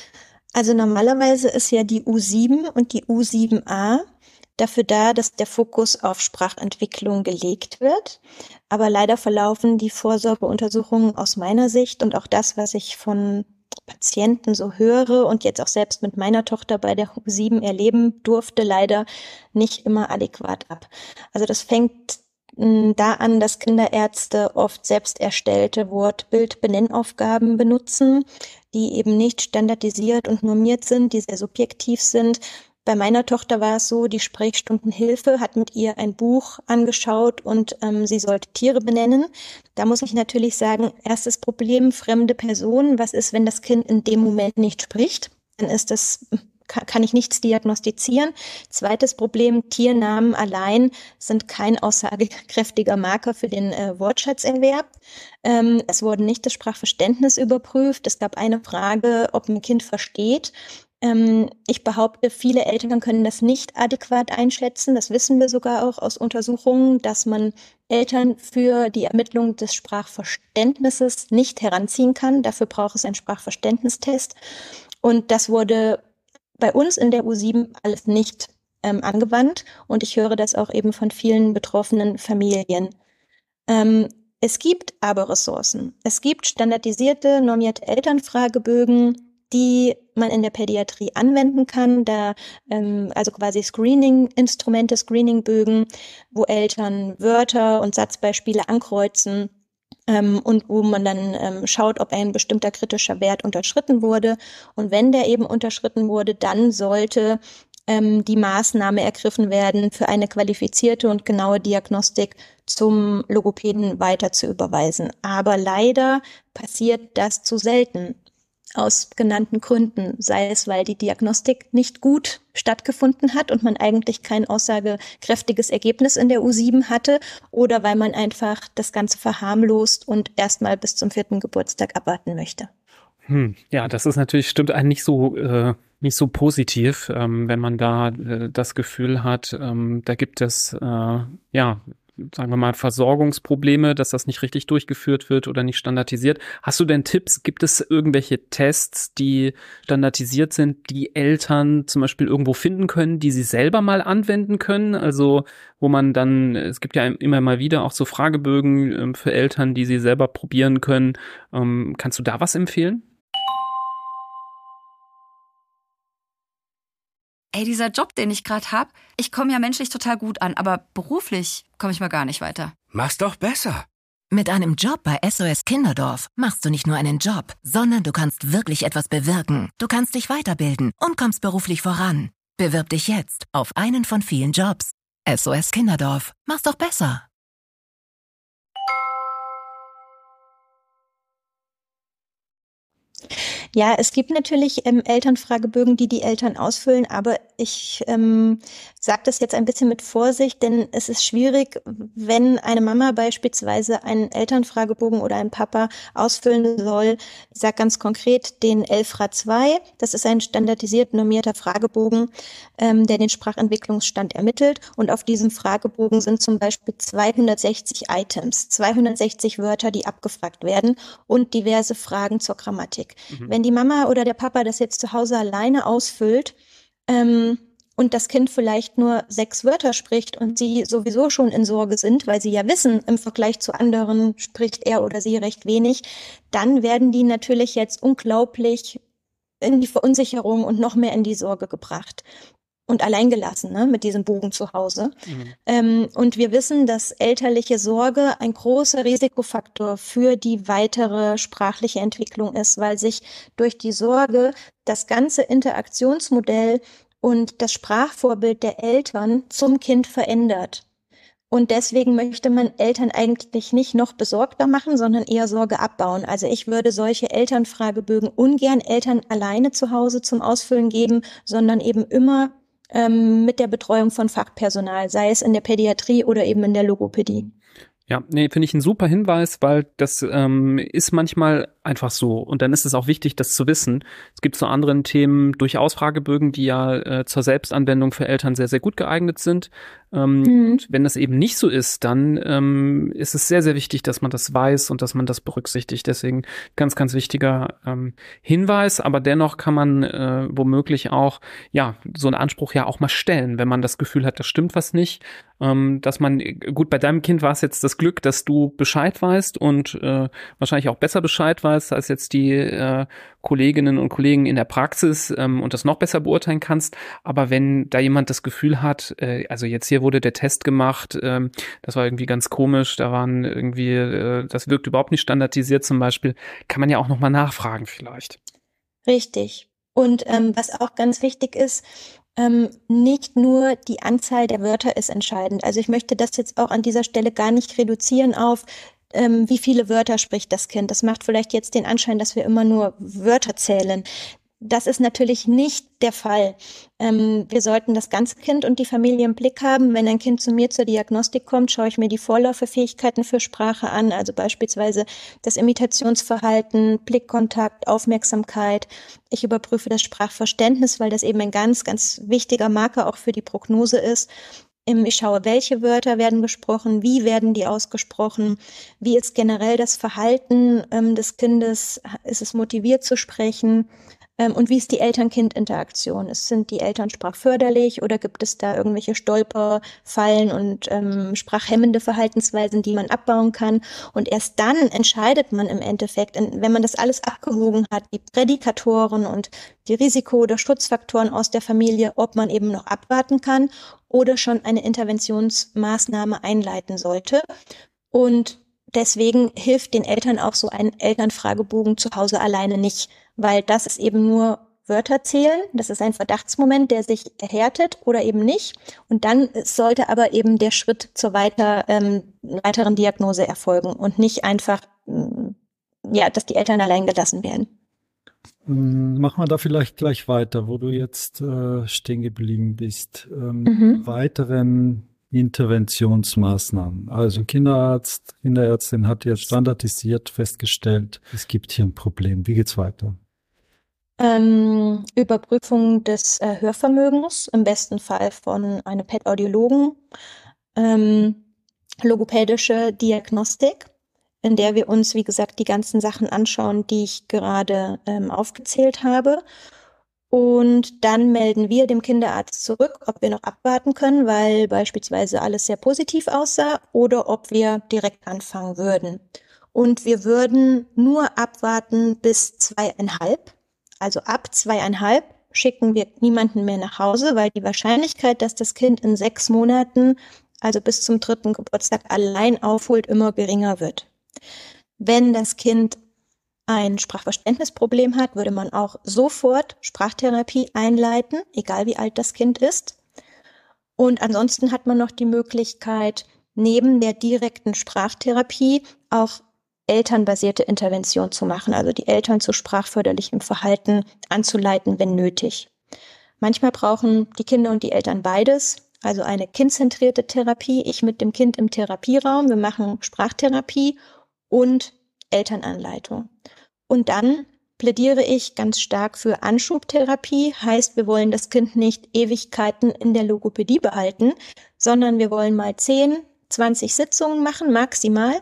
Also normalerweise ist ja die U sieben und die U sieben a dafür da, dass der Fokus auf Sprachentwicklung gelegt wird. Aber leider verlaufen die Vorsorgeuntersuchungen aus meiner Sicht und auch das, was ich von Patienten so höre und jetzt auch selbst mit meiner Tochter bei der U sieben erleben durfte, leider nicht immer adäquat ab. Also das fängt mh, da an, dass Kinderärzte oft selbst erstellte Wort-Bild-Benennaufgaben benutzen, die eben nicht standardisiert und normiert sind, die sehr subjektiv sind. Bei meiner Tochter war es so, die Sprechstundenhilfe hat mit ihr ein Buch angeschaut und ähm, sie sollte Tiere benennen. Da muss ich natürlich sagen, erstes Problem, fremde Personen. Was ist, wenn das Kind in dem Moment nicht spricht? Dann ist das, kann, kann ich nichts diagnostizieren. Zweites Problem, Tiernamen allein sind kein aussagekräftiger Marker für den äh, Wortschatzerwerb. Ähm, es wurde nicht das Sprachverständnis überprüft. Es gab eine Frage, ob ein Kind versteht. Ich behaupte, viele Eltern können das nicht adäquat einschätzen. Das wissen wir sogar auch aus Untersuchungen, dass man Eltern für die Ermittlung des Sprachverständnisses nicht heranziehen kann. Dafür braucht es einen Sprachverständnistest. Und das wurde bei uns in der U sieben alles nicht ähm, angewandt. Und ich höre das auch eben von vielen betroffenen Familien. Ähm, es gibt aber Ressourcen. Es gibt standardisierte, normierte Elternfragebögen, die man in der Pädiatrie anwenden kann, da ähm, also quasi Screening-Instrumente, Screeningbögen, wo Eltern Wörter und Satzbeispiele ankreuzen ähm, und wo man dann ähm, schaut, ob ein bestimmter kritischer Wert unterschritten wurde. Und wenn der eben unterschritten wurde, dann sollte ähm, die Maßnahme ergriffen werden, für eine qualifizierte und genaue Diagnostik zum Logopäden weiter zu überweisen. Aber leider passiert das zu selten. Aus genannten Gründen, sei es, weil die Diagnostik nicht gut stattgefunden hat und man eigentlich kein aussagekräftiges Ergebnis in der U sieben hatte, oder weil man einfach das Ganze verharmlost und erstmal bis zum vierten Geburtstag abwarten möchte. Hm, ja, das ist natürlich, stimmt einen nicht so, äh, nicht so positiv, ähm, wenn man da äh, das Gefühl hat, ähm, da gibt es, äh, ja, sagen wir mal, Versorgungsprobleme, dass das nicht richtig durchgeführt wird oder nicht standardisiert. Hast du denn Tipps? Gibt es irgendwelche Tests, die standardisiert sind, die Eltern zum Beispiel irgendwo finden können, die sie selber mal anwenden können? Also wo man dann, es gibt ja immer mal wieder auch so Fragebögen ähm, für Eltern, die sie selber probieren können. Ähm, kannst du da was empfehlen? Ey, dieser Job, den ich gerade hab, ich komme ja menschlich total gut an, aber beruflich komme ich mal gar nicht weiter. Mach's doch besser. Mit einem Job bei S O S Kinderdorf machst du nicht nur einen Job, sondern du kannst wirklich etwas bewirken. Du kannst dich weiterbilden und kommst beruflich voran. Bewirb dich jetzt auf einen von vielen Jobs. S O S Kinderdorf, mach's doch besser. Ja, es gibt natürlich ähm, Elternfragebögen, die die Eltern ausfüllen, aber ich ähm, sage das jetzt ein bisschen mit Vorsicht, denn es ist schwierig, wenn eine Mama beispielsweise einen Elternfragebogen oder ein Papa ausfüllen soll. Ich sage ganz konkret den L F R A zwei, das ist ein standardisiert normierter Fragebogen, ähm, der den Sprachentwicklungsstand ermittelt, und auf diesem Fragebogen sind zum Beispiel zweihundertsechzig Items, zweihundertsechzig Wörter, die abgefragt werden und diverse Fragen zur Grammatik. Mhm. Wenn die Mama oder der Papa das jetzt zu Hause alleine ausfüllt ähm, und das Kind vielleicht nur sechs Wörter spricht und sie sowieso schon in Sorge sind, weil sie ja wissen, im Vergleich zu anderen spricht er oder sie recht wenig, dann werden die natürlich jetzt unglaublich in die Verunsicherung und noch mehr in die Sorge gebracht und alleingelassen, ne, mit diesem Bogen zu Hause. Mhm. Ähm, und wir wissen, dass elterliche Sorge ein großer Risikofaktor für die weitere sprachliche Entwicklung ist, weil sich durch die Sorge das ganze Interaktionsmodell und das Sprachvorbild der Eltern zum Kind verändert. Und deswegen möchte man Eltern eigentlich nicht noch besorgter machen, sondern eher Sorge abbauen. Also ich würde solche Elternfragebögen ungern Eltern alleine zu Hause zum Ausfüllen geben, sondern eben immer ähm, mit der Betreuung von Fachpersonal, sei es in der Pädiatrie oder eben in der Logopädie. Ja, nee, finde ich einen super Hinweis, weil das ähm, ist manchmal einfach so. Und dann ist es auch wichtig, das zu wissen. Es gibt zu anderen Themen durchaus Fragebögen, die ja äh, zur Selbstanwendung für Eltern sehr, sehr gut geeignet sind. Ähm, mhm. Und wenn das eben nicht so ist, dann ähm, ist es sehr, sehr wichtig, dass man das weiß und dass man das berücksichtigt. Deswegen ganz, ganz wichtiger ähm, Hinweis. Aber dennoch kann man äh, womöglich auch, ja, so einen Anspruch ja auch mal stellen, wenn man das Gefühl hat, da stimmt was nicht. Ähm, dass man, gut, bei deinem Kind war es jetzt das Glück, dass du Bescheid weißt und äh, wahrscheinlich auch besser Bescheid weißt als jetzt die äh, Kolleginnen und Kollegen in der Praxis ähm, und das noch besser beurteilen kannst. Aber wenn da jemand das Gefühl hat, äh, also jetzt hier wurde der Test gemacht, ähm, das war irgendwie ganz komisch, da waren irgendwie, äh, das wirkt überhaupt nicht standardisiert zum Beispiel, kann man ja auch nochmal nachfragen vielleicht. Richtig. Und ähm, was auch ganz wichtig ist, Ähm, nicht nur die Anzahl der Wörter ist entscheidend. Also ich möchte das jetzt auch an dieser Stelle gar nicht reduzieren auf, ähm, wie viele Wörter spricht das Kind. Das macht vielleicht jetzt den Anschein, dass wir immer nur Wörter zählen. Das ist natürlich nicht der Fall. Ähm, wir sollten das ganze Kind und die Familie im Blick haben. Wenn ein Kind zu mir zur Diagnostik kommt, schaue ich mir die Vorläuferfähigkeiten für Sprache an, also beispielsweise das Imitationsverhalten, Blickkontakt, Aufmerksamkeit. Ich überprüfe das Sprachverständnis, weil das eben ein ganz, ganz wichtiger Marker auch für die Prognose ist. Ich schaue, welche Wörter werden gesprochen, wie werden die ausgesprochen, wie ist generell das Verhalten ähm, des Kindes, ist es motiviert zu sprechen, Ähm, und wie ist die Eltern-Kind-Interaktion? Sind die Eltern sprachförderlich oder gibt es da irgendwelche Stolperfallen und ähm, sprachhemmende Verhaltensweisen, die man abbauen kann? Und erst dann entscheidet man im Endeffekt, wenn man das alles abgewogen hat, die Prädikatoren und die Risiko- oder Schutzfaktoren aus der Familie, ob man eben noch abwarten kann oder schon eine Interventionsmaßnahme einleiten sollte. Und deswegen hilft den Eltern auch so ein Elternfragebogen zu Hause alleine nicht, weil das ist eben nur Wörter zählen. Das ist ein Verdachtsmoment, der sich erhärtet oder eben nicht. Und dann sollte aber eben der Schritt zur weiter, ähm, weiteren Diagnose erfolgen und nicht einfach, ja, dass die Eltern allein gelassen werden. Machen wir da vielleicht gleich weiter, wo du jetzt äh, stehen geblieben bist. Ähm, Mhm. Weiteren Interventionsmaßnahmen. Also Kinderarzt, Kinderärztin hat jetzt standardisiert festgestellt, es gibt hier ein Problem. Wie geht's weiter? Ähm, Überprüfung des äh, Hörvermögens, im besten Fall von einem Pädaudiologen. Ähm, logopädische Diagnostik, in der wir uns, wie gesagt, die ganzen Sachen anschauen, die ich gerade ähm, aufgezählt habe. Und dann melden wir dem Kinderarzt zurück, ob wir noch abwarten können, weil beispielsweise alles sehr positiv aussah, oder ob wir direkt anfangen würden. Und wir würden nur abwarten bis zweieinhalb. Also ab zweieinhalb schicken wir niemanden mehr nach Hause, weil die Wahrscheinlichkeit, dass das Kind in sechs Monaten, also bis zum dritten Geburtstag, allein aufholt, immer geringer wird. Wenn das Kind ein Sprachverständnisproblem hat, würde man auch sofort Sprachtherapie einleiten, egal wie alt das Kind ist. Und ansonsten hat man noch die Möglichkeit, neben der direkten Sprachtherapie auch elternbasierte Intervention zu machen, also die Eltern zu sprachförderlichem Verhalten anzuleiten, wenn nötig. Manchmal brauchen die Kinder und die Eltern beides, also eine kindzentrierte Therapie, ich mit dem Kind im Therapieraum, wir machen Sprachtherapie und Elternanleitung. Und dann plädiere ich ganz stark für Anschubtherapie, heißt, wir wollen das Kind nicht Ewigkeiten in der Logopädie behalten, sondern wir wollen mal zehn, zwanzig Sitzungen machen, maximal,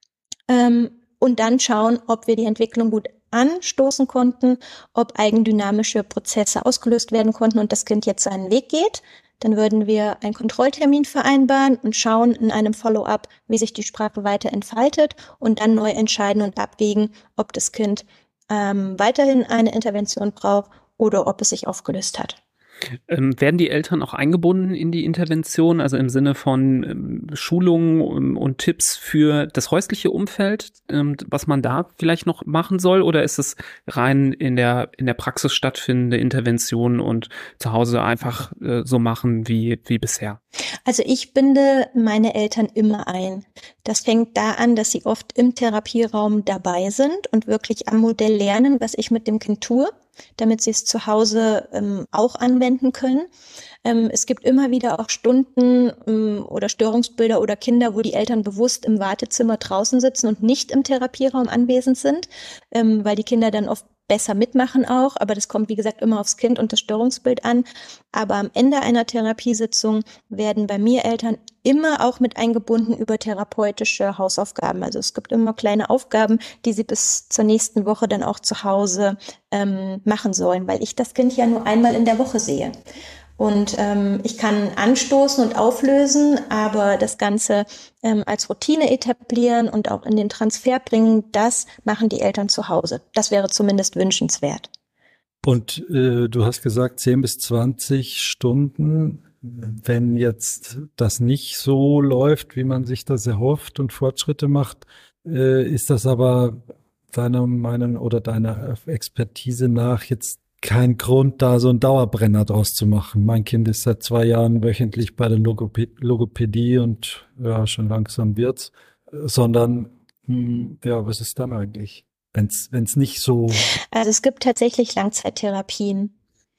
ähm, und dann schauen, ob wir die Entwicklung gut anstoßen konnten, ob eigendynamische Prozesse ausgelöst werden konnten und das Kind jetzt seinen Weg geht. Dann würden wir einen Kontrolltermin vereinbaren und schauen in einem Follow-up, wie sich die Sprache weiter entfaltet und dann neu entscheiden und abwägen, ob das Kind ähm, weiterhin eine Intervention braucht oder ob es sich aufgelöst hat. Ähm, werden die Eltern auch eingebunden in die Intervention, also im Sinne von ähm, Schulungen und, und Tipps für das häusliche Umfeld, ähm, was man da vielleicht noch machen soll? Oder ist es rein in der in der Praxis stattfindende Intervention und zu Hause einfach äh, so machen wie wie bisher? Also ich binde meine Eltern immer ein. Das fängt da an, dass sie oft im Therapieraum dabei sind und wirklich am Modell lernen, was ich mit dem Kind tue, damit sie es zu Hause ähm, auch anwenden können. Ähm, es gibt immer wieder auch Stunden ähm, oder Störungsbilder oder Kinder, wo die Eltern bewusst im Wartezimmer draußen sitzen und nicht im Therapieraum anwesend sind, ähm, weil die Kinder dann oft besser mitmachen auch, aber das kommt, wie gesagt, immer aufs Kind und das Störungsbild an. Aber am Ende einer Therapiesitzung werden bei mir Eltern immer auch mit eingebunden über therapeutische Hausaufgaben. Also es gibt immer kleine Aufgaben, die sie bis zur nächsten Woche dann auch zu Hause ähm, machen sollen, weil ich das Kind ja nur einmal in der Woche sehe. Und ähm, ich kann anstoßen und auflösen, aber das Ganze ähm, als Routine etablieren und auch in den Transfer bringen, das machen die Eltern zu Hause. Das wäre zumindest wünschenswert. Und äh, du hast gesagt zehn bis zwanzig Stunden. Wenn jetzt das nicht so läuft, wie man sich das erhofft und Fortschritte macht, äh, ist das aber deiner Meinung oder deiner Expertise nach jetzt kein Grund, da so einen Dauerbrenner draus zu machen. Mein Kind ist seit zwei Jahren wöchentlich bei der Logopä- Logopädie und ja, schon langsam wird's, sondern hm, ja, was ist dann eigentlich, wenn's wenn's nicht so... Also es gibt tatsächlich Langzeittherapien.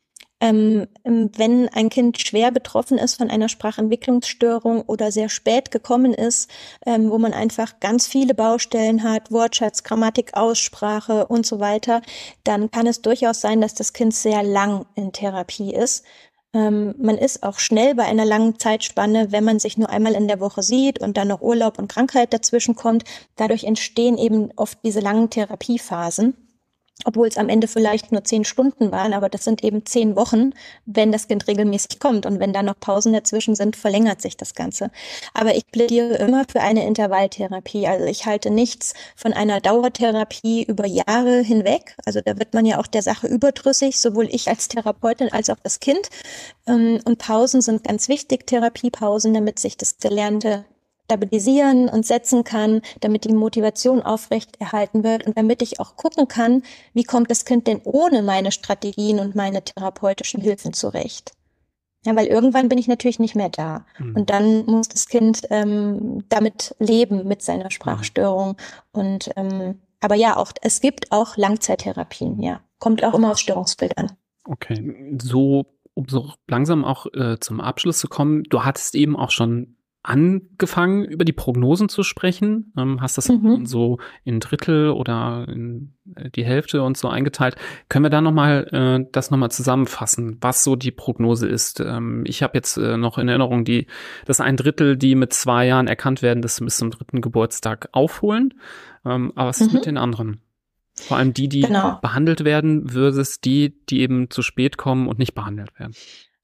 Ähm, wenn ein Kind schwer betroffen ist von einer Sprachentwicklungsstörung oder sehr spät gekommen ist, ähm, wo man einfach ganz viele Baustellen hat, Wortschatz, Grammatik, Aussprache und so weiter, dann kann es durchaus sein, dass das Kind sehr lang in Therapie ist. Ähm, man ist auch schnell bei einer langen Zeitspanne, wenn man sich nur einmal in der Woche sieht und dann noch Urlaub und Krankheit dazwischen kommt. Dadurch entstehen eben oft diese langen Therapiephasen. obwohl es am Ende vielleicht nur zehn Stunden waren, aber das sind eben zehn Wochen, wenn das Kind regelmäßig kommt. Und wenn da noch Pausen dazwischen sind, verlängert sich das Ganze. Aber ich plädiere immer für eine Intervalltherapie. Also ich halte nichts von einer Dauertherapie über Jahre hinweg. Also da wird man ja auch der Sache überdrüssig, sowohl ich als Therapeutin als auch das Kind. Und Pausen sind ganz wichtig, Therapiepausen, damit sich das Gelernte stabilisieren und setzen kann, damit die Motivation aufrechterhalten wird und damit ich auch gucken kann, wie kommt das Kind denn ohne meine Strategien und meine therapeutischen Hilfen zurecht. Ja, weil irgendwann bin ich natürlich nicht mehr da. Mhm. Und dann muss das Kind ähm, damit leben, mit seiner Sprachstörung. Und ähm, aber ja, auch es gibt auch Langzeittherapien, ja. Kommt auch immer aufs Störungsbild an. Okay, so um so langsam auch äh, zum Abschluss zu kommen, du hattest eben auch schon angefangen, über die Prognosen zu sprechen, ähm, hast das mhm. so in Drittel oder in die Hälfte und so eingeteilt. Können wir da nochmal äh, das nochmal zusammenfassen, was so die Prognose ist? Ähm, ich habe jetzt äh, noch in Erinnerung, die, dass ein Drittel, die mit zwei Jahren erkannt werden, das bis zum dritten Geburtstag aufholen. Ähm, aber was mhm. ist mit den anderen? Vor allem die, die genau. behandelt werden, versus die, die eben zu spät kommen und nicht behandelt werden.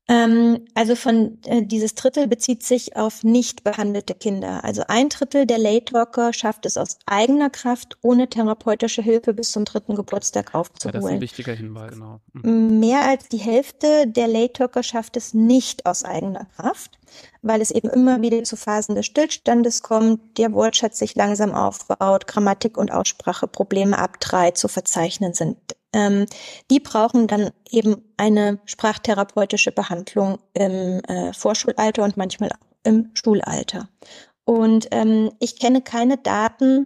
Also von äh, dieses Drittel bezieht sich auf nicht behandelte Kinder. Also ein Drittel der Late Talker schafft es aus eigener Kraft, ohne therapeutische Hilfe bis zum dritten Geburtstag aufzuholen. Ja, das ist ein wichtiger Hinweis, genau. Mhm. Mehr als die Hälfte der Late Talker schafft es nicht aus eigener Kraft, weil es eben immer wieder zu Phasen des Stillstandes kommt, der Wortschatz sich langsam aufbaut, Grammatik- und Ausspracheprobleme ab drei zu verzeichnen sind. Ähm, die brauchen dann eben eine sprachtherapeutische Behandlung im äh, Vorschulalter und manchmal auch im Schulalter. Und ähm, ich kenne keine Daten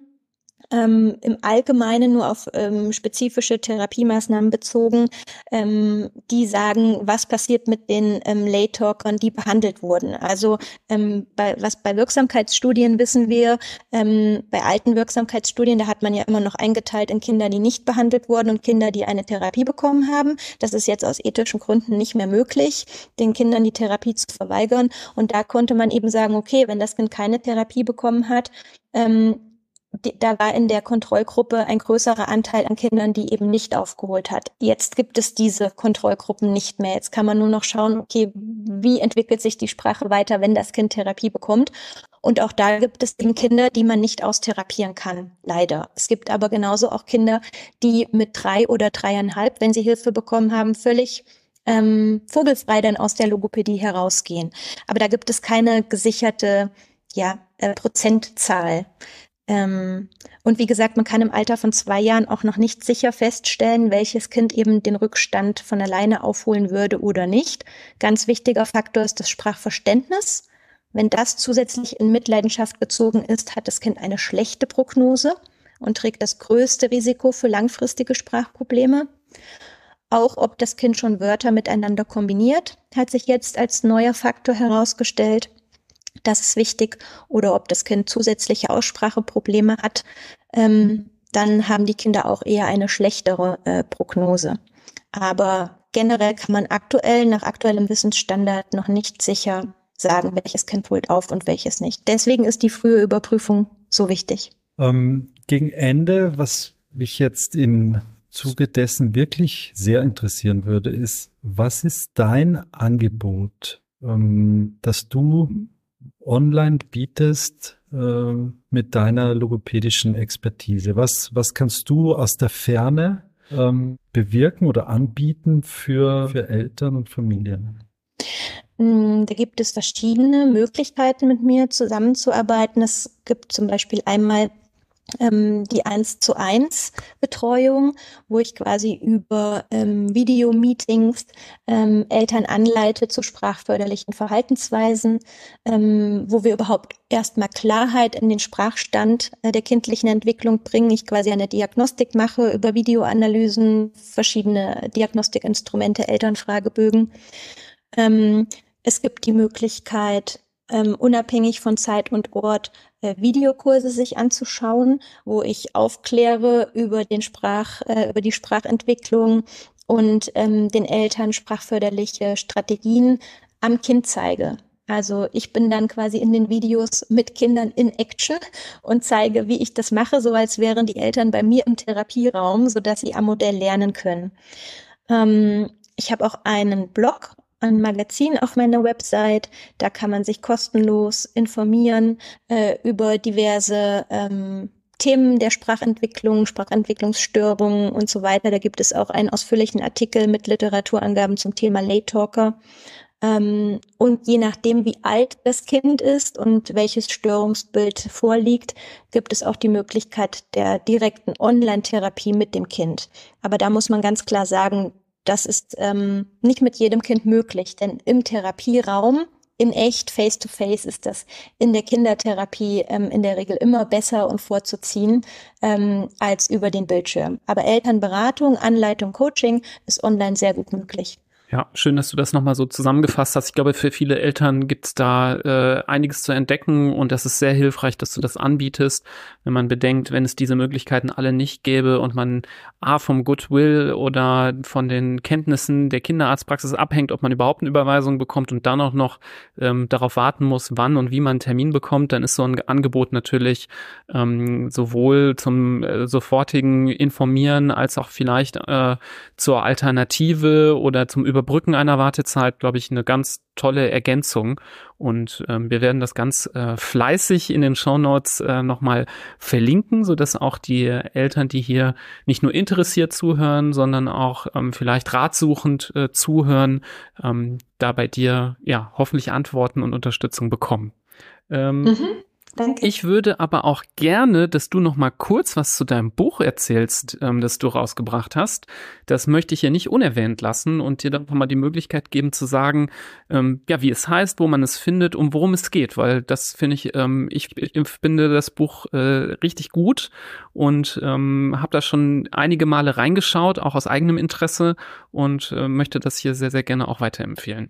ähm, im Allgemeinen nur auf ähm, spezifische Therapiemaßnahmen bezogen, ähm, die sagen, was passiert mit den ähm, Late Talkern, die behandelt wurden. Also ähm, bei, was bei Wirksamkeitsstudien wissen wir, ähm, bei alten Wirksamkeitsstudien, da hat man ja immer noch eingeteilt in Kinder, die nicht behandelt wurden und Kinder, die eine Therapie bekommen haben. Das ist jetzt aus ethischen Gründen nicht mehr möglich, den Kindern die Therapie zu verweigern. Und da konnte man eben sagen, okay, wenn das Kind keine Therapie bekommen hat, ähm, da war in der Kontrollgruppe ein größerer Anteil an Kindern, die eben nicht aufgeholt hat. Jetzt gibt es diese Kontrollgruppen nicht mehr. Jetzt kann man nur noch schauen, okay, wie entwickelt sich die Sprache weiter, wenn das Kind Therapie bekommt. Und auch da gibt es eben Kinder, die man nicht austherapieren kann, leider. Es gibt aber genauso auch Kinder, die mit drei oder dreieinhalb, wenn sie Hilfe bekommen haben, völlig ähm, vogelfrei dann aus der Logopädie herausgehen. Aber da gibt es keine gesicherte ja, äh, Prozentzahl. Ähm, und wie gesagt, man kann im Alter von zwei Jahren auch noch nicht sicher feststellen, welches Kind eben den Rückstand von alleine aufholen würde oder nicht. Ganz wichtiger Faktor ist das Sprachverständnis. Wenn das zusätzlich in Mitleidenschaft gezogen ist, hat das Kind eine schlechte Prognose und trägt das größte Risiko für langfristige Sprachprobleme. Auch ob das Kind schon Wörter miteinander kombiniert, hat sich jetzt als neuer Faktor herausgestellt. Das ist wichtig. Oder ob das Kind zusätzliche Ausspracheprobleme hat, ähm, dann haben die Kinder auch eher eine schlechtere äh, Prognose. Aber generell kann man aktuell, nach aktuellem Wissensstandard, noch nicht sicher sagen, welches Kind holt auf und welches nicht. Deswegen ist die frühe Überprüfung so wichtig. Ähm, gegen Ende, was mich jetzt im Zuge dessen wirklich sehr interessieren würde, ist, was ist dein Angebot, ähm, dass du online bietest äh, mit deiner logopädischen Expertise? Was, was kannst du aus der Ferne ähm, bewirken oder anbieten für, für Eltern und Familien? Da gibt es verschiedene Möglichkeiten, mit mir zusammenzuarbeiten. Es gibt zum Beispiel einmal ähm, die eins zu eins Betreuung, wo ich quasi über ähm, Videomeetings ähm, Eltern anleite zu sprachförderlichen Verhaltensweisen, ähm, wo wir überhaupt erstmal Klarheit in den Sprachstand äh, der kindlichen Entwicklung bringen. Ich quasi eine Diagnostik mache über Videoanalysen, verschiedene Diagnostikinstrumente, Elternfragebögen. Ähm, es gibt die Möglichkeit, ähm, unabhängig von Zeit und Ort äh, Videokurse sich anzuschauen, wo ich aufkläre über den Sprach, äh, über die Sprachentwicklung und ähm, den Eltern sprachförderliche Strategien am Kind zeige. Also ich bin dann quasi in den Videos mit Kindern in Action und zeige, wie ich das mache, so als wären die Eltern bei mir im Therapieraum, sodass sie am Modell lernen können. Ähm, ich habe auch einen Blog, ein Magazin auf meiner Website. Da kann man sich kostenlos informieren äh, über diverse ähm, Themen der Sprachentwicklung, Sprachentwicklungsstörungen und so weiter. Da gibt es auch einen ausführlichen Artikel mit Literaturangaben zum Thema Late Talker. Ähm, und je nachdem, wie alt das Kind ist und welches Störungsbild vorliegt, gibt es auch die Möglichkeit der direkten Online-Therapie mit dem Kind. Aber da muss man ganz klar sagen, das ist ähm, nicht mit jedem Kind möglich, denn im Therapieraum, in echt, face-to-face, ist das in der Kindertherapie ähm, in der Regel immer besser und vorzuziehen ähm, als über den Bildschirm. Aber Elternberatung, Anleitung, Coaching ist online sehr gut möglich. Ja, schön, dass du das nochmal so zusammengefasst hast. Ich glaube, für viele Eltern gibt es da äh, einiges zu entdecken und das ist sehr hilfreich, dass du das anbietest, wenn man bedenkt, wenn es diese Möglichkeiten alle nicht gäbe und man A vom Goodwill oder von den Kenntnissen der Kinderarztpraxis abhängt, ob man überhaupt eine Überweisung bekommt und dann auch noch ähm, darauf warten muss, wann und wie man einen Termin bekommt, dann ist so ein Angebot natürlich ähm, sowohl zum äh, sofortigen Informieren als auch vielleicht äh, zur Alternative oder zum Überbrücken einer Wartezeit, glaube ich, eine ganz tolle Ergänzung. Und ähm, wir werden das ganz äh, fleißig in den Shownotes äh, nochmal verlinken, sodass auch die Eltern, die hier nicht nur interessiert zuhören, sondern auch ähm, vielleicht ratsuchend äh, zuhören, ähm, da bei dir ja hoffentlich Antworten und Unterstützung bekommen. Ähm, Mhm. Danke. Ich würde aber auch gerne, dass du noch mal kurz was zu deinem Buch erzählst, ähm, das du rausgebracht hast. Das möchte ich hier nicht unerwähnt lassen und dir dann noch mal die Möglichkeit geben zu sagen, ähm, ja, wie es heißt, wo man es findet und worum es geht, weil das finde ich, ähm, ich, ich finde das Buch äh, richtig gut und ähm, habe da schon einige Male reingeschaut, auch aus eigenem Interesse und äh, möchte das hier sehr, sehr gerne auch weiterempfehlen.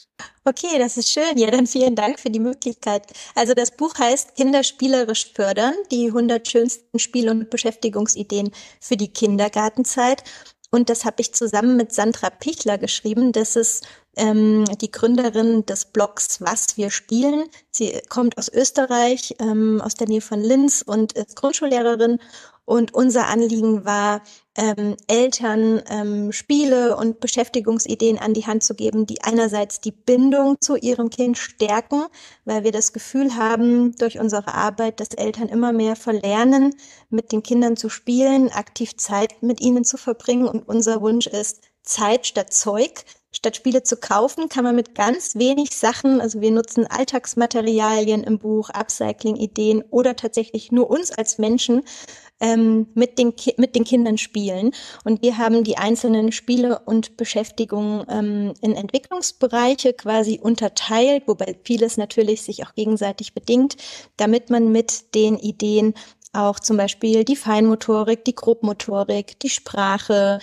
Okay, das ist schön. Ja, dann vielen Dank für die Möglichkeit. Also das Buch heißt Kinder spielerisch fördern, die hundert schönsten Spiel- und Beschäftigungsideen für die Kindergartenzeit. Und das habe ich zusammen mit Sandra Pichler geschrieben. Das ist ähm, die Gründerin des Blogs Was wir spielen. Sie kommt aus Österreich, ähm, aus der Nähe von Linz und ist Grundschullehrerin. Und unser Anliegen war, ähm, Eltern ähm, Spiele und Beschäftigungsideen an die Hand zu geben, die einerseits die Bindung zu ihrem Kind stärken, weil wir das Gefühl haben durch unsere Arbeit, dass Eltern immer mehr verlernen, mit den Kindern zu spielen, aktiv Zeit mit ihnen zu verbringen. Und unser Wunsch ist Zeit statt Zeug. Statt Spiele zu kaufen, kann man mit ganz wenig Sachen, also wir nutzen Alltagsmaterialien im Buch, Upcycling-Ideen oder tatsächlich nur uns als Menschen, ähm, mit den Ki- mit den Kindern spielen. Und wir haben die einzelnen Spiele und Beschäftigungen ähm, in Entwicklungsbereiche quasi unterteilt, wobei vieles natürlich sich auch gegenseitig bedingt, damit man mit den Ideen auch zum Beispiel die Feinmotorik, die Grobmotorik, die Sprache,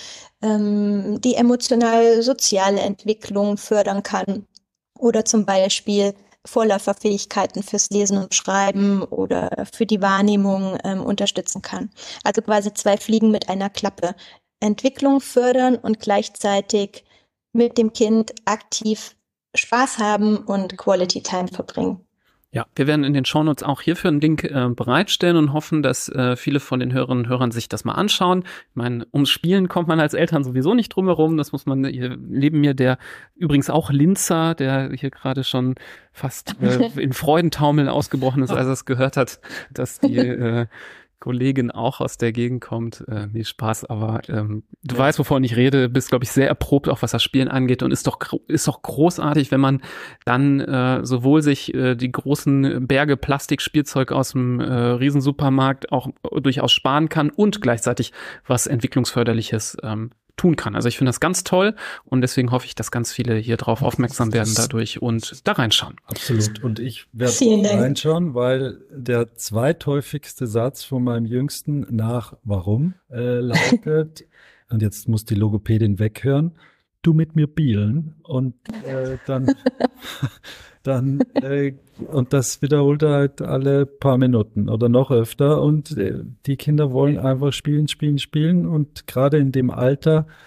ähm, die emotional-soziale Entwicklung fördern kann. Oder zum Beispiel Vorläuferfähigkeiten fürs Lesen und Schreiben oder für die Wahrnehmung ähm, unterstützen kann. Also quasi zwei Fliegen mit einer Klappe. Entwicklung fördern und gleichzeitig mit dem Kind aktiv Spaß haben und Quality Time verbringen. Ja, wir werden in den Shownotes auch hierfür einen Link äh, bereitstellen und hoffen, dass äh, viele von den Hörerinnen und Hörern sich das mal anschauen. Ich meine, ums Spielen kommt man als Eltern sowieso nicht drum herum. Das muss man, hier neben mir der übrigens auch Linzer, der hier gerade schon fast äh, in Freudentaumeln ausgebrochen ist, als er es gehört hat, dass die äh, Kollegin auch aus der Gegend kommt. Äh, nee, Spaß, aber ähm, du ja. weißt, wovon ich rede, bist, glaube ich, sehr erprobt, auch was das Spielen angeht und ist doch ist doch großartig, wenn man dann äh, sowohl sich äh, die großen Berge Plastikspielzeug aus dem äh, Riesensupermarkt auch durchaus sparen kann und gleichzeitig was Entwicklungsförderliches ähm, tun kann. Also ich finde das ganz toll und deswegen hoffe ich, dass ganz viele hier drauf aufmerksam werden dadurch und da reinschauen. Absolut. Und ich werde Vielen Dank. reinschauen, weil der zweithäufigste Satz von meinem Jüngsten nach Warum äh, lautet, und jetzt muss die Logopädin weghören, du mit mir bielen und äh, dann dann äh, und das wiederholt er halt alle paar Minuten oder noch öfter und äh, die Kinder wollen einfach spielen, spielen, spielen und gerade in dem Alter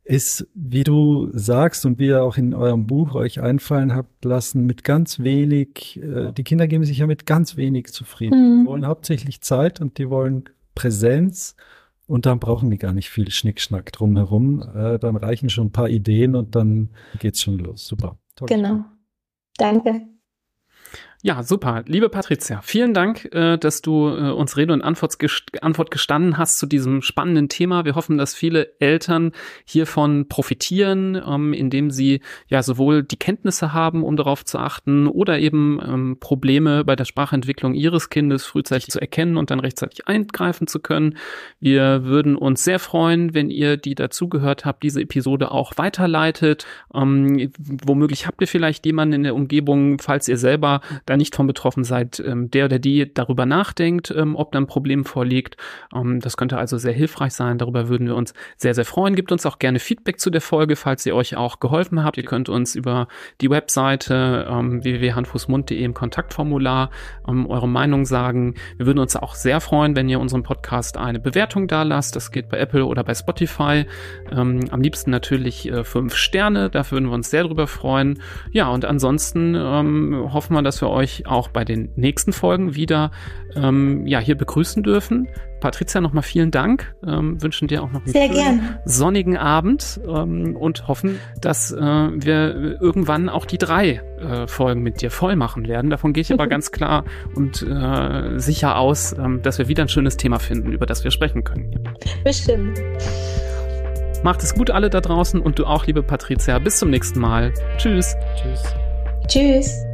ist, wie du sagst und wie ihr auch in eurem Buch euch einfallen habt lassen, mit ganz wenig, äh, die Kinder geben sich ja mit ganz wenig zufrieden. Mhm. Die wollen hauptsächlich Zeit und die wollen Präsenz und dann brauchen die gar nicht viel Schnickschnack drumherum. Äh, dann reichen schon ein paar Ideen und dann geht's schon los. Super. Toll. Genau. Danke. Ja, super. Liebe Patricia, vielen Dank, äh, dass du äh, uns Rede und Antwort, gest- Antwort gestanden hast zu diesem spannenden Thema. Wir hoffen, dass viele Eltern hiervon profitieren, ähm, indem sie ja sowohl die Kenntnisse haben, um darauf zu achten, oder eben ähm, Probleme bei der Sprachentwicklung ihres Kindes frühzeitig zu erkennen und dann rechtzeitig eingreifen zu können. Wir würden uns sehr freuen, wenn ihr, die dazugehört habt, diese Episode auch weiterleitet. Ähm, womöglich habt ihr vielleicht jemanden in der Umgebung, falls ihr selber da nicht von betroffen seid, ähm, der oder die darüber nachdenkt, ähm, ob da ein Problem vorliegt. Ähm, das könnte also sehr hilfreich sein. Darüber würden wir uns sehr, sehr freuen. Gebt uns auch gerne Feedback zu der Folge, falls ihr euch auch geholfen habt. Ihr könnt uns über die Webseite ähm, w w w punkt hand fuß mund punkt d e im Kontaktformular ähm, eure Meinung sagen. Wir würden uns auch sehr freuen, wenn ihr unserem Podcast eine Bewertung da lasst. Das geht bei Apple oder bei Spotify. Ähm, am liebsten natürlich äh, fünf Sterne. Da würden wir uns sehr drüber freuen. Ja, und ansonsten ähm, hoffen wir, dass wir euch auch bei den nächsten Folgen wieder ähm, ja, hier begrüßen dürfen. Patricia, nochmal vielen Dank. Ähm, wünschen dir auch noch einen Sehr schönen gern. sonnigen Abend ähm, und hoffen, dass äh, wir irgendwann auch die drei äh, Folgen mit dir voll machen werden. Davon gehe ich aber ganz klar und äh, sicher aus, ähm, dass wir wieder ein schönes Thema finden, über das wir sprechen können. Hier. Bestimmt. Macht es gut, alle da draußen, und du auch, liebe Patricia. Bis zum nächsten Mal. Tschüss. Tschüss. Tschüss.